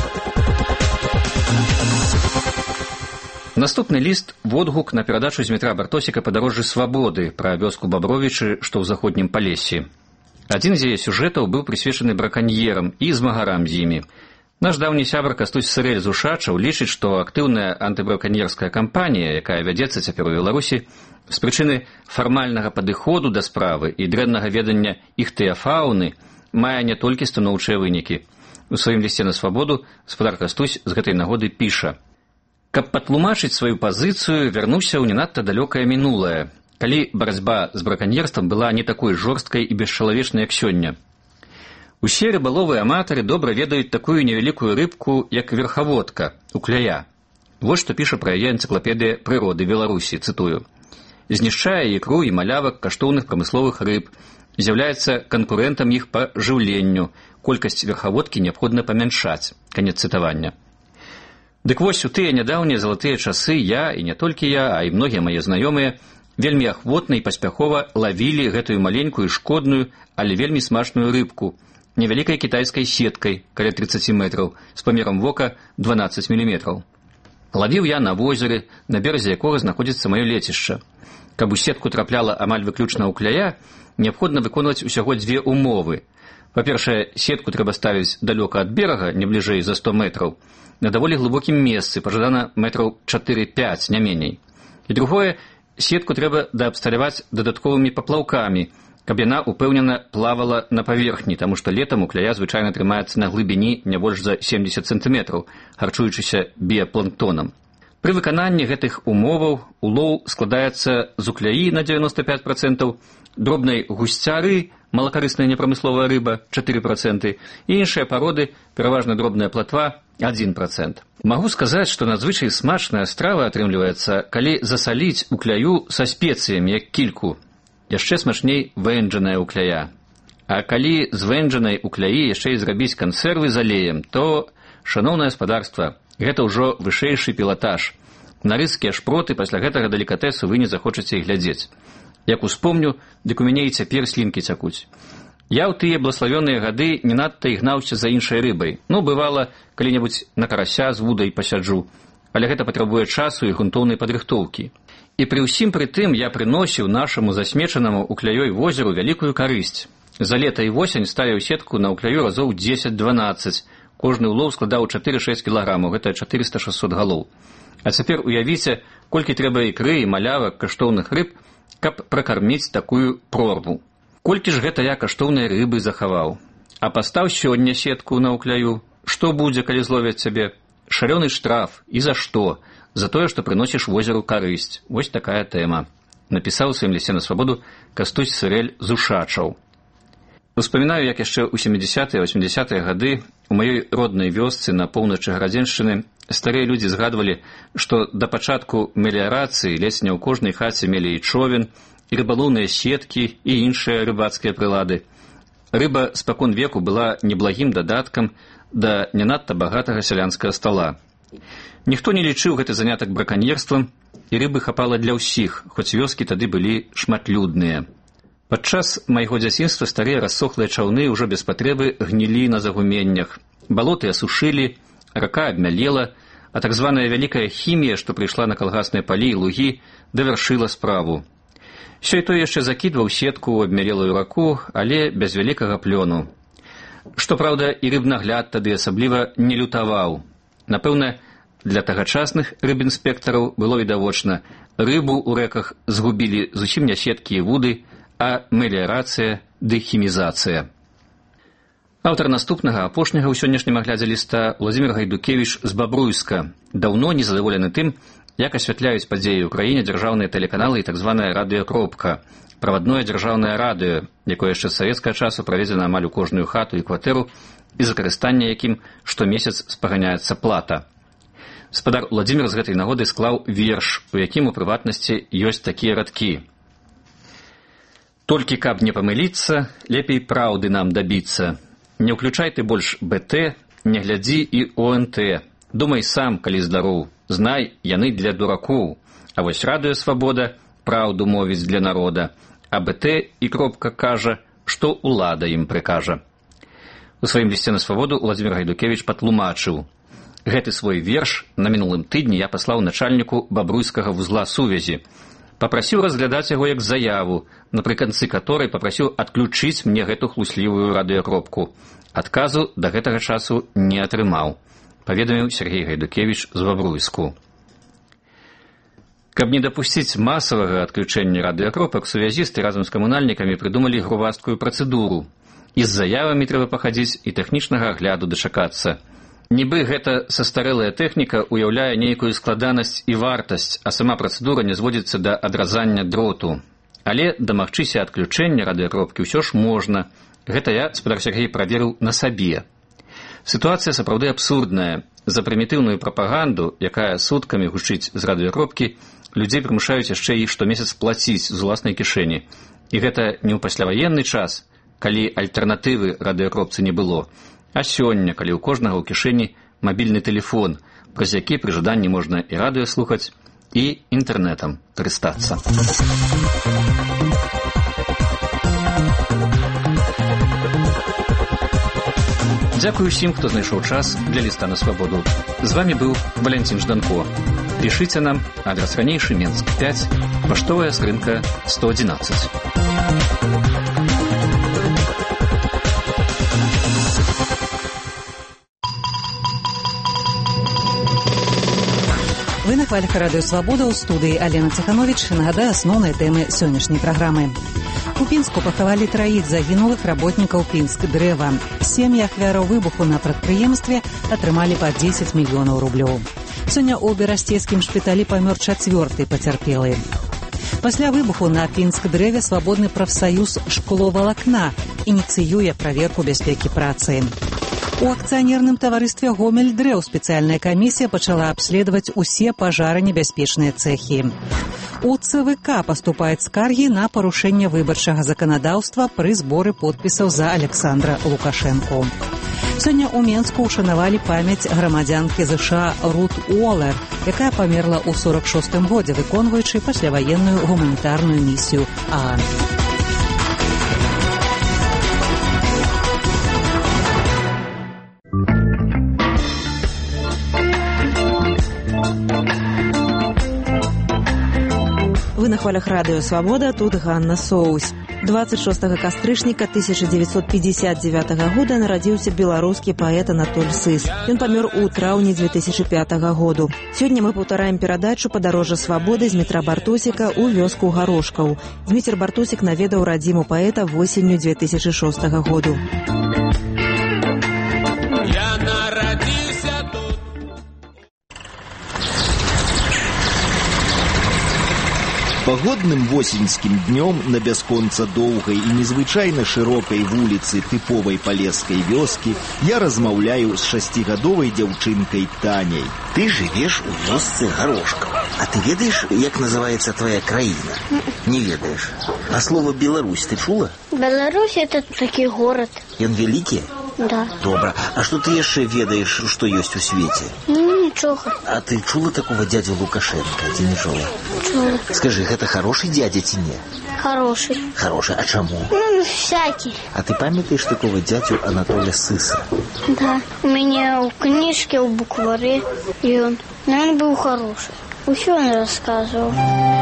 Наступны ліст – водгук на перадачу Змітра Бартосіка «Падарожжы свабоды» пра вёску Бабровічы, што ў заходнім Палессі. Адзін з яе сюжэтаў быў прысвечаны браканьерам і змагарам з імі. Наш даўні сябар Кастусь Сырэль з Ушачаў лічыць, што актыўная антыбраканьерская кампанія, якая вядзецца цяпер у Беларусі, з прычыны фармальнага падыходу да справы і дрэннага ведання іхтыяфауны, мае не толькі станоўчыя вынікі. У сваім лісце на свабоду спадар Кастусь з гэтай нагоды піша: «Каб патлумачыць сваю пазіцыю, вярнуўся ў не надта далёкае мінулае, калі барацьба з браканьерствам была не такой жорсткай і бесчалавечнай, як сёння. Усе рыбаловыя аматары добра ведаюць такую невялікую рыбку, як верхаводка, укляя. Вось што піша пра яе энцыклапедыя прыроды Беларусі, цытую: «Знішчае ікру і малявак каштоўных прамысловых рыб, з'яўляецца канкурэнтам іх па жыўленню, колькасць верхаводкі неабходна памяншаць». Канец цытавання. Дык вось у тыя нядаўнія залатыя часы я, і не толькі я, а і многія мае знаёмыя, вельмі ахвотна і паспяхова лавілі гэтую маленькую шкодную, але вельмі смачную рыбку, невялікай кітайскай сеткай, каля 30 метраў, з памерам вока 12 мм. Лавіў я на возеры, на беразе якога знаходзіцца маё лецішча. Каб у сетку трапляла амаль выключна укляя, неабходна выконваць усяго дзве умовы. Па-першае, сетку трэба ставіць далёка ад берага, не бліжэй за 100 метраў, на даволі глыбокім месцы, пажадана метраў 4-5, не меней. І другое, сетку трэба даабсталяваць дадатковымі паплаўкамі, каб яна упэўнена плавала на паверхні, таму што летам укляя звычайна трымаецца на глыбіні не больш за 70 сантыметраў, харчуючыся біяпланктонам. Пры выкананні гэтых умоваў улоў складаецца з укляі на 95%, дробнай гусцяры, малакарысная непрамысловая рыба 4% і іншыя пароды, пераважна дробная платва 1%. Магу сказаць, што надзвычай смачная страва атрымліваецца, калі засаліць укляю са спецыямі, як кільку. Яшчэ смачней вэнджаная укляя. А калі з вэнджанай укляі яшчэ і зрабіць кансервы з алеем, то, шаноўнае гаспадарства, гэта ўжо вышэйшы пілатаж. На рыскія шпроты пасля гэтага далікатэсу вы не захочаце і глядзець. Як успомню, дык у мяне і цяпер слінкі цякуць. Я ў тыя блаславёныя гады не надта і гнаўся за іншай рыбай. Бывала, калі-небудзь на карася з вудай пасяджу, але гэта патрабуе часу і грунтоўнай падрыхтоўкі. І пры ўсім пры тым я прыносіў нашаму засмечанаму укляёй возеру вялікую карысць. За лета і восень ставіў сетку на укляю разоў 10-12. Кожны улоў складаў 4-6 кілаграмаў, гэта 400-600 галоў. А цяпер уявіце, колькі трэба ікры і малявак каштоўных рыб, каб пракарміць такую прорву. Колькі ж гэта я каштоўнай рыбы захаваў. А пастаў сёння сетку на укляю. Што будзе, калі зловяць цябе? Шалёны штраф. І за што? За тое, што прыносіш возеру карысць. Вось такая тэма. Напісаў у сваім лісце на свабоду Кастусь Сырэль з Ушачаў. Успамінаю, як яшчэ ў 70-80-е гады у маёй роднай вёсцы на поўначы Гарадзеншчыны старыя людзі згадвалі, што да пачатку меліярацыі ледзь не ў кожнай хаце мелі і човен, і рыбалоўныя сеткі, і іншыя рыбацкія прылады. Рыба спакон веку была неблагім дадаткам да не надта багатага сялянскага стала. Ніхто не лічыў гэты занятак браканьерствам, і рыбы хапала для ўсіх, хоць вёскі тады былі шматлюдныя. Падчас майго дзяцінства старыя рассохлыя чаўны ўжо без патрэбы гнілі на загуменнях. Балоты асушылі, рака абмялела, а так званая вялікая хімія, што прыйшла на калгасныя палі і лугі, давяршыла справу. Сёй той яшчэ закідваў сетку ў абмялелую раку, але без вялікага плёну. Што праўда, і рыбнагляд тады асабліва не лютаваў. Напэўна, для тагачасных рыбінспектараў было відавочна, рыбу ў рэках згубілі зусім не сеткі і вуды, а меліярацыя ды хімізацыя. Аўтар наступнага, апошняга ў сённяшнім аглядзе ліста Владзімір Гайдукевіч з Бабруйска даўно незадаволены тым, як асвятляюць падзеі ў краіне дзяржаўныя тэлеканалы і так званая радыёкропка, правадное дзяржаўнае радыё, якое яшчэ з савецкага часу праведзена амаль у кожную хату і кватэру, і за карыстанне якім штомесяц спаганяецца плата. Спадар Владзімір з гэтай нагоды склаў верш, у якім у прыватнасці ёсць такія радкі. Толькі каб не памыліцца, лепей праўды нам дабіцца. Не ўключай ты больш БТ, не глядзі і ОНТ. Думай сам, калі здароў. Знай, яны для дуракоў. А вось радыё «Свабода» праўду мовіць для народа. А БТ і кропка кажа, што ўлада ім прыкажа. У сваім лісце на «Свабоду» Владзімір Гайдукевіч патлумачыў. Гэты свой верш на мінулым тыдні я паслаў начальніку бабруйскага вузла сувязі. Папрасіў разглядаць яго як заяву, напрыканцы которой папрасіў адключыць мне гэту хлуслівую радыёкропку. Адказу да гэтага часу не атрымаў, паведаміў Сергей Гайдукевіч з Бабруйску. Каб не дапусціць масавага адключэння радыёкропак, сувязісты разам з камунальнікамі прыдумалі грувасткую працэдуру. І з заявамі трэба пахадзіць, і тэхнічнага агляду дачакацца. Нібы гэта састарэлая тэхніка ўяўляе нейкую складанасць і вартасць, а сама працэдура не зводзіцца да адразання дроту. Але дамагчыся адключэння радыёкропкі ўсё ж можна. Гэта я, спадар Сергей, праверыў на сабе. Сітуацыя сапраўды абсурдная. За прымітыўную прапаганду, якая суткамі гучыць з радыёкропкі, людзей прымушаюць яшчэ і штомесяц плаціць з уласнай кішэні. І гэта не ў пасляваенны час, калі альтэрнатывы радыёкропцы не было, а сёння, калі ў кожнага ў кішэні мабільны тэлефон, праз які пры жаданні можна і радыё слухаць, і інтэрнэтам карыстацца. Дзякую усім, хто знайшоў час для ліста на свабоду. З вамі быў Валянцін Жданко. Пішыце нам, адрас ранейшы, Менск 5, паштовая скрынка 111. Вы Вы на хвалях радыё «Свабода», ў студыі Алена Цеханович. Нагадаю асноўныя тэмы сённяшняй праграмы. У Пінску пахавалі 3 загінулых работнікаў Пінскдрэва. Сем'і ахвяраў выбуху на прадпрыемстве атрымалі па 10 мільёнаў рублёў. Сёння ў берасцейскім шпіталі памёр 4-й пацярпелы. Пасля выбуху на Пінскдрэве свабодны прафсаюз шкловалакна ініцыюе праверку бяспекі працы. У акцыянерным таварыстве «Гомельдрэў» спецыяльная камісія пачала абследаваць усе пажаранебяспечныя цэхі. У ЦВК паступаюць скаргі на парушэнне выбарчага заканадаўства пры зборы подпісаў за Александра Лукашэнку. Сёння ў Менску ушанавалі памяць грамадзянкі ЗША Рут Уолер, якая памерла ў 46-м годзе, выконваючы пасляваенную гуманітарную місію ААН. Вы на хвалях радыё «Свабода», тут Ганна Соусь. 26 кастрычніка 1959 года нарадзіўся беларускі паэт Анатоль Сыс. Ён памёр у траўні 2005 году. Сёння мы паўтараем перадачу «Падарожжа свабоды» з Дмітра Бартосіка ў вёску Гарошкаў. Дмітр Бартосік наведаў радзіму паэта восенню 2006 году. Пагодным восеньскім днём на бясконца доўгай і незвычайна шырокай вуліцы тыповай палескай вёскі я размаўляю з 6гадовай дзяўчынкай Таняй. Ты жывеш у вёсцы Гарошкаў. А ты ведаеш, як называецца твоя краіна? Не ведаеш. А слово Беларусь ты чула? Беларусь — это такі горад. Ён вялікі? Да. Добра. А што ты яшчэ ведаеш, што ёсць у свеце? Нічога. А ты чула такого дядю Лукашенко, ці не чула? Чула. Скажи, гэта хороший дядя ці не? Хороший. Хороший. А чаму? Всякий. А ты памятаеш такого дядю Анатоля Сыса? Да. У мяне ў кніжке, ў буквары ён. Но ён быў хороший. Усё он рассказывал.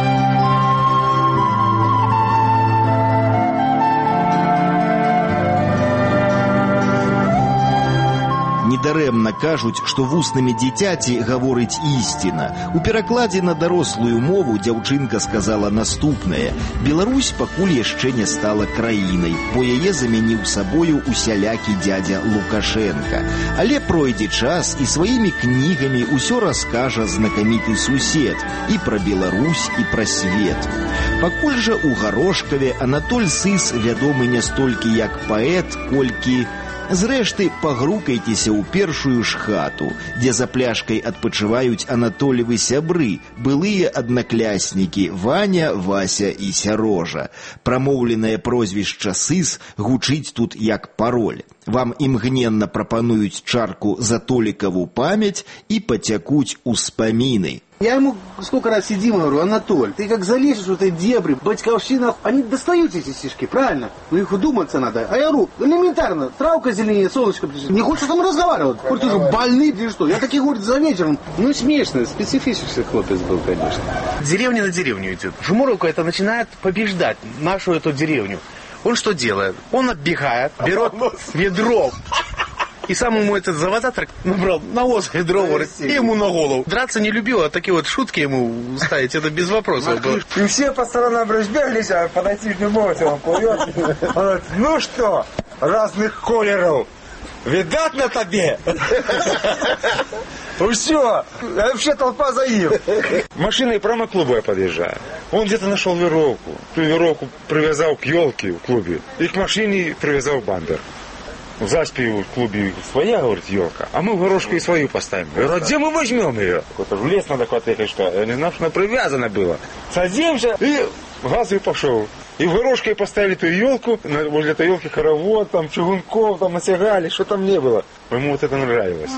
Недарэмна кажуць, што вуснамі дзіцяці гаворыць ісціна. У перакладзе на дарослую мову дзяўчынка сказала наступнае: «Беларусь пакуль яшчэ не стала краінай, бо яе замяніў сабою усялякі дзядзя Лукашенка. Але пройдзе час, і сваімі кнігамі ўсё раскажа знакаміты сусед і пра Беларусь, і пра свет». Пакуль жа ў Гарошкаве Анатоль Сыс вядомы не столькі як паэт, колькі... Зрэшты, пагрукайцеся ў першую ж хату, дзе за пляшкай адпачываюць Анатолевы сябры, былыя аднакляснікі Ваня, Вася і Сярожа. Прамоўленае прозвішча Сыс гучыць тут як пароль. Вам імгненна прапануюць чарку за Толікаву памяць і пацякуць успаміны. Я ему сколько раз сидим, говорю: Анатоль, ты как залезешь в этой дебри, батьковщина, они достают эти стишки, правильно? Ну их удуматься надо. А я говорю, элементарно, травка зеленеет, солнышко придет. Не хочешь там разговаривать? Хоть уже больный или что? Я такие, говорит, за вечером. Ну смешно, специфический хлопец был, конечно. Деревня на деревню идет. Жмуровка это начинает побеждать нашу эту деревню. Он что делает? Он отбегает, берет ведро. И сам ему этот заводатор набрал навоз ведро и ему на голову. Драться не любил, а такие вот шутки ему ставить, это без вопросов было. И все по сторонам разбеглись, а подойти к нему, он плывет. Он говорит: ну что, разных колеров, видать на тебе? Ну все, вообще толпа за ним. Машиной прямо к клубу я подъезжаю. Он где-то нашел веревку. Ту веревку привязал к елке в клубе и к машине привязал бампер. В Заспе в клубе своя, говорит, елка, а мы в Горошку и свою поставим. Я говорю: а где мы возьмем ее? Какой-то в лес надо хватать, что? Я не знал, что она привязана была. Садимся, и газ и пошел. И в Горошке поставили ту елку, возле этой елки хоровод, там чугунков, там насягали, что там не было. Ему вот это нравилось.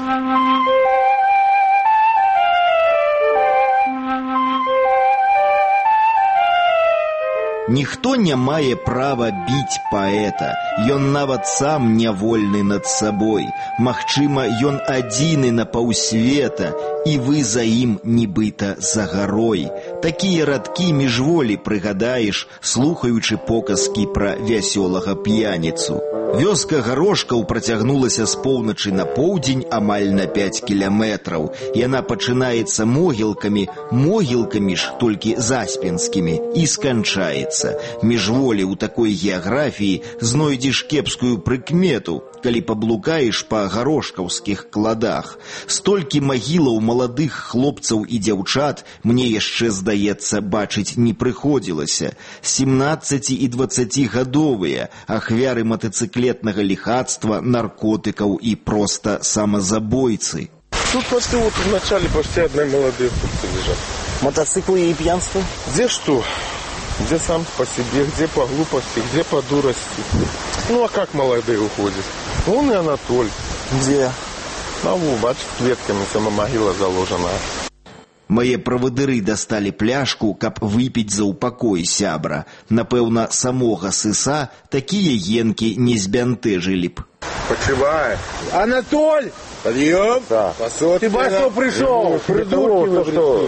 Ніхто не мае права біць паэта. Ён нават сам нявольны над сабой. Магчыма, ён адзіны на паўсвета, і вы за ім нібыта за гарой. Такія радкі міжволі прыгадаеш, слухаючы показкі пра вясёлага п'яніцу. Вёска Гарошкаў працягнулася з поўначы на поўдзень амаль на 5 кіламетраў. Яна пачынаецца могілкамі ж толькі заспенскімі, і сканчаецца. Міжволі ў такой геаграфіі знойдзеш кепскую прыкмету, калі паблукаеш па гарошкаўскіх кладах. Столькі магілаў маладых хлопцаў і дзяўчат мне яшчэ, здаецца, бачыць не прыходзілася. 17 і 20гадовыя, ахвяры матацыклетнага ліхацтва, наркотыкаў і проста самазабойцы. Тут почти вот в начале почти одни молодые хлопцы лежат. Мотоциклы и пьянство? Где что? Где сам по себе, где по глупости, где по дурости. Ну а как молодые уходят? Он и Анатоль. Где? А вот, бачишь, клетками сама могила заложена. Мае правадыры дасталі пляшку, каб выпіць за ўпакой сябра. Напэўна, самога сыса такія енкі не збянтэжылі б. Почивай. Анатоль! Подъем. Да. Ты басо пришел. Придурки вы, что?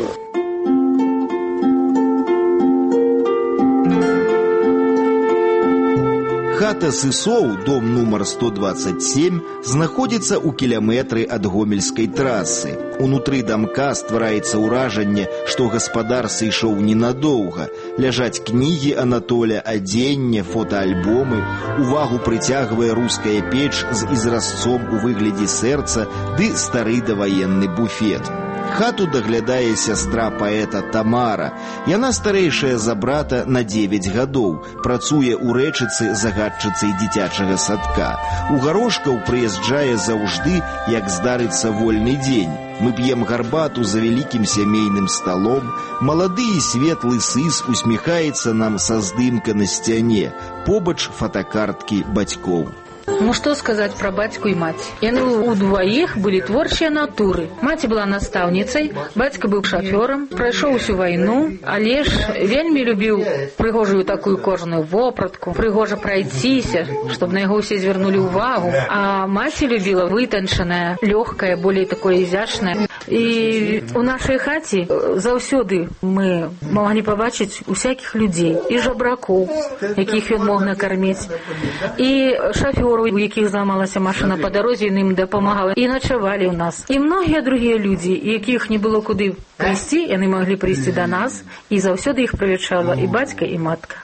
Хата сысоў, дом нумар 127, знаходзіцца ў кіламетры ад гомельскай трасы. Унутры дамка ствараецца ўражанне, што гаспадар сышоў ненадоўга. Ляжаць кнігі Анатоля, адзенне, фотоальбомы. Увагу прыцягвае руская печ з ізразцом у выглядзе сэрца ды стары даваенны буфет. Хату даглядае сястра паэта Тамара. Яна старэйшая за брата на 9 гадоў. Працуе ў рэчыцы загадчыцай дзіцячага садка. У Гарошкаў прыязджае заўжды, як здарыцца вольны дзень. Мы п'ем гарбату за вялікім сямейным сталом. Малады і светлы сыс усміхаецца нам са здымка на сцяне. Побач фотокарткі бацькоў. Ну что сказать про батьку и мать? Яны у двоих были творчие натуры. Мать была наставницей, батька был шофером, прошел всю войну, але ж вельми любил пригожую такую кожаную вопратку, пригоже пройтися, чтобы на его все звернули увагу. А мать любила вытанченное, легкое, более такое изящное. И у нашей хате заўсёды мы могли побачить усяких людей, и жабраков, яких он мог накормить, и шоферов, у яких зламалася машина по дорозі, ім допомагали, і ночували у нас. І многі другі люди, яких не було куди прийти, вони могли прийти до нас, і завсюди їх привічала і батька, і матка.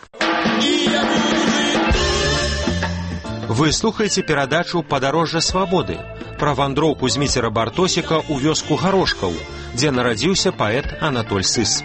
Вы слухаеце перадачу «Падарожжа свабоды» пра вандроўку Зміцера Бартосіка ў вёску Гарошкаў, дзе нарадзіўся паэт Анатоль Сыс.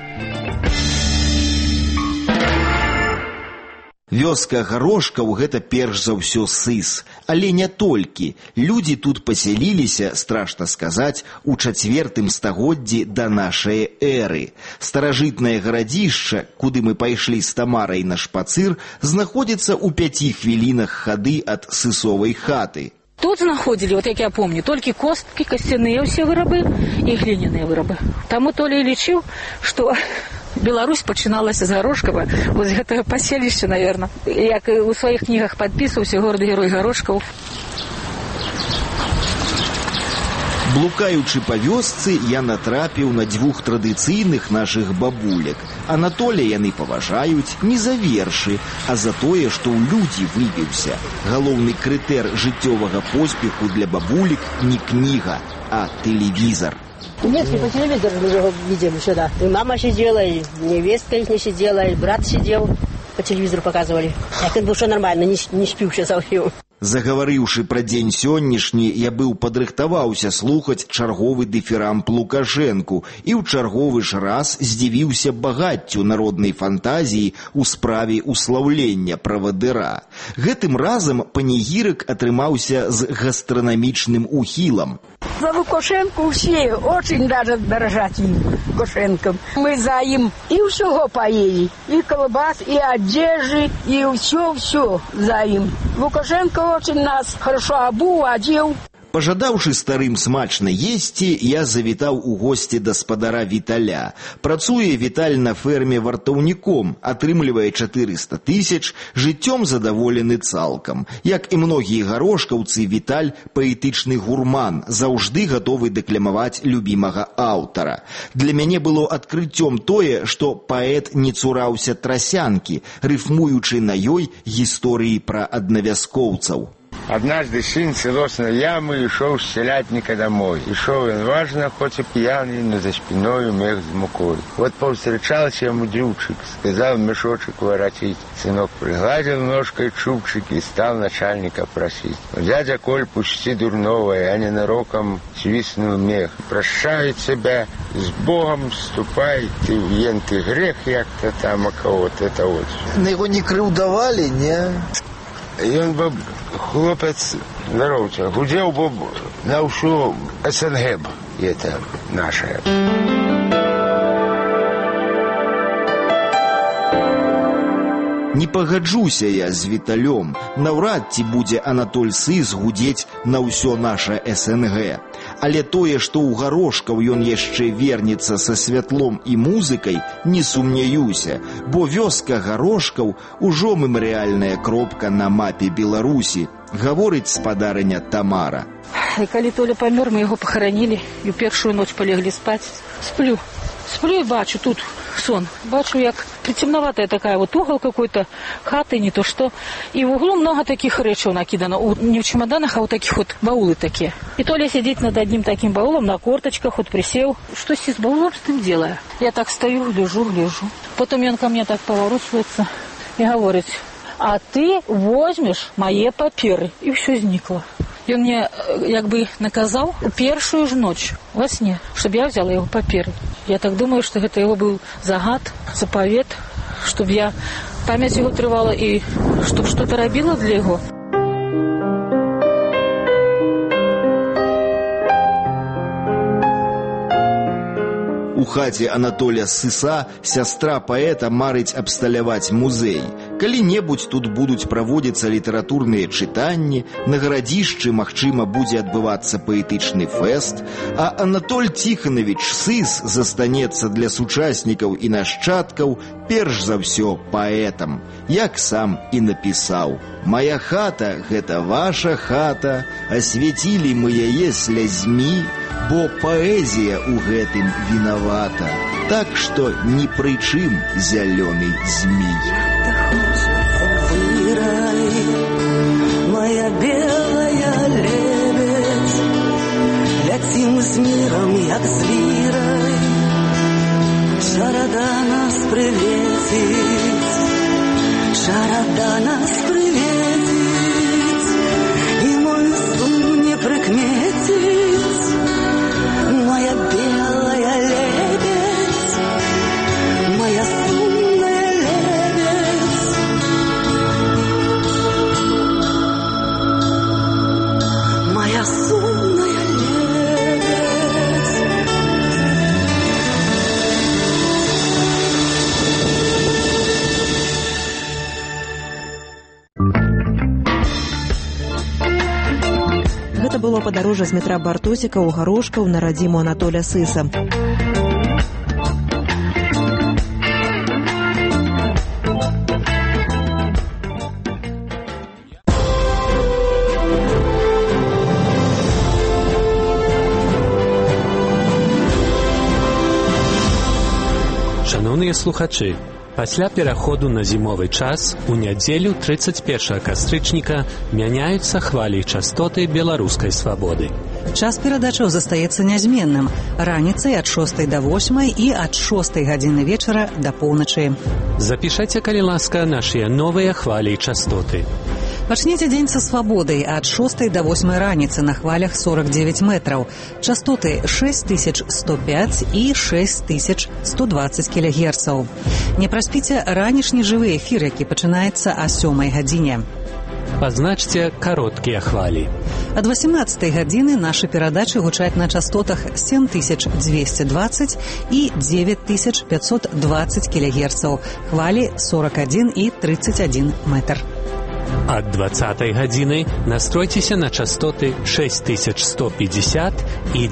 Вёска Гарошкаў – гэта перш за ўсё сыс. Але не толькі. Людзі тут пасяліліся, страшна сказаць, у 4 стагоддзі да нашай эры. Старажытнае гарадзішча, куды мы пайшлі з Тамарай на шпацыр, знаходзіцца ў 5 хвілінах хады ад сысовай хаты. Тут знаходзілі, вот як я помню, толькі косткі, касцяныя ўсе вырабы і гліняныя вырабы. Таму Толя і лічыў, што Беларусь пачыналася з Гарошкава, вось гэтага паселішча, наверное. Як у сваіх кнігах падпісваўся горад-герой Гарошкаў. Блукаючы па вёсцы, я натрапіў на 2 традыцыйных нашых бабулек. Анатоля яны паважаюць не за вершы, а за тое, што ў людзі выбіўся. Галоўны крытэр жыццёвага поспеху для бабулек не кніга, а тэлевізор. Нет, по телевизору мы его видели сюда. И мама сидела, и невестка их не сидела, и брат сидел. По телевизору показывали. Так это было что нормально, не спился совсем. Загаварыўшы пра дзень сённяшні, я быў падрыхтаваўся слухаць чарговы дыферамп Лукашэнку і ў чарговы ж раз здзівіўся багаццю народнай фантазіі ў справе услаўлення правадыра. Гэтым разам панегірык атрымаўся з гастранамічным ухілам. За Лукашенко все очень даже дорожат им, Лукашенком. Мы за им и всего поели, и колбас, и одежды, и все за им. Лукашенко очень нас хорошо обул, одел. Пажадаўшы старым смачна есці, я завітаў у госці гаспадара Віталя. Працуе Віталь на ферме вартаўніком, атрымлівае 400 000, жыццём задаволены цалкам. Як і многія гарошкаўцы, Віталь паэтычны гурман, заўжды гатовы дэклямаваць любімага аўтара. Для мяне было адкрыццём тое, што паэт не цураўся трасянкі, рыфмуючы на ёй гісторыі пра аднавяскоўцаў. Однажды сын с силосной ямы и шел с селятника домой. И шел он важно, хоть и пьяный, но за спиной мех с мукой. Вот повстречался ему дрючик, сказал мешочек воротить. Сынок пригладил ножкой чубчик и стал начальника просить. Дядя Коль, пусти дурного, я ненароком свистнул мех. Прощает себя, с Богом ступай, ты в ентый грех, як-то там, а кого-то это вот. На его не крыўдавалі, не? И он был хлопец здоровча, гудел бы на всю СНГ, это наше. Не пагаджуся я з Віталём. Наўрад ці будзе Анатоль Сыс гудзець на ўсё наша СНГ. Але тое, што ў гарошкаў ён яшчэ вернецца са святлом і музыкай, не сумняюся, бо вёска гарошкаў ужо мемарыяльная кропка на мапе Беларусі, гаворыць спадарыня Тамара. І калі Толя памёр, мы яго пахаранілі і ў першую ноч палеглі спаць. Сплю і бачу тут сон. Бачу, як притемноватая такая вот угол какой-то, хаты, не то что. И в углу много таких рэчаў накидано. Не в чемоданах, а вот таких вот баулы такие. И Толя сидит над одним таким баулом на корточках, вот присел. Что с баулом с ним делаю? Я так стою, гляжу. Потом он ко мне так поворачивается и говорит: а ты возьмешь мои паперы. И все зникло. И он мне як бы наказал першую ж ночь во сне, чтобы я взяла его паперы. Я так думаю, что это его был загад, заповед, чтобы я память его трывала и чтобы что-то робила для его. У хаце Анатоля Сыса сястра паэта марыць абсталяваць музей. Калі-небудзь тут будуць праводзіцца літаратурныя чытанні, на гарадзішчы, магчыма, будзе адбывацца паэтычны фэст, а Анатоль Тихонович Сыс застанецца для сучаснікаў і нашчадкаў перш за ўсё паэтам, як сам і напісаў: «Моя хата – гэта ваша хата, асвяцілі мы яе слязьмі, бо паэзія ў гэтым вінавата, так што ні пры чым зялёны змей». Вырай, моя белая лебедь, ляцім з мірам, як з лірай, шарада нас прылеціць, шарада нас прылеціць, і мой сум не прыкмеціць. Моя белая лебедь, моя сумная лебедь, моя сумная лебедь. Гэта было падарожжа з метра Бартосіка ў гарошкаў на радзіму Анатоля Сыса. Шановныя слухачы, пасля пераходу на зімовы час у нядзелю 31 кастрычніка мяняюцца хвалі і частоты беларускай свабоды. Час перадачаў застаецца нязменным. Раніцай ад 6 до 8 і ад 6 гадзіны вечара да поўначы. Запішайце, калі ласка, нашыя новыя хвалі і частоты. Пачніце дзень са свабодай ад 6 до 8 раніцы на хвалях 49 метраў. Частоты 6105 і 6120 кілягерцаў. Не праспіце ранішні жывы эфір, які пачынаецца о 7 гадзіне. Пазначце кароткія хвалі. Ад 18 гадзіны нашы перадачы гучаць на частотах 7220 і 9520 кілягерцаў, хвалі 41 і 31 метр. Ад 20 гадзіны настройцеся на частоты 6150 і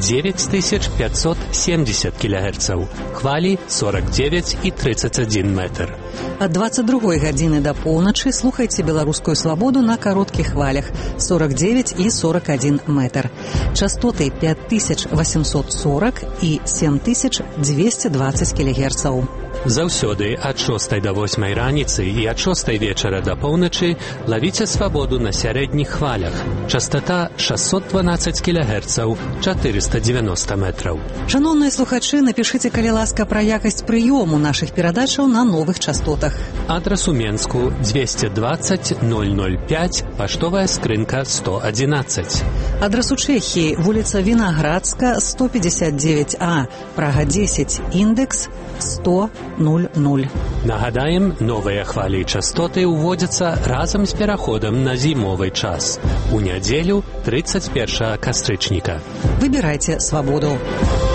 9570 кГц. Хвалі 49 і 31 метр. Ад 22 гадзіны да поўначы слухайце беларускую свабоду на кароткіх хвалях 49 і 41 метр. Частоты 5840 і 7220 кГц. Заўсёды ад 6 до 8 раніцы і ад 6 вечара да поўначы лавіце свабоду на сярэдніх хвалях. Частота 612 кГц, 490 метраў. Шановныя слухачы, напішыце, калі ласка, пра якасць прыёму нашых перадачаў на новых частотах. Адрас у Менску 220 005, паштовая скрынка 111. Адрас у Чэхіі, вуліца Вінаградска, 159А, Прага 10, індекс 100 00. Нагадаем, новыя хвалі і частоты ўводзяцца разам з пераходам на зімовы час. У нядзелю 31 кастрычніка. Выбірайце свабоду.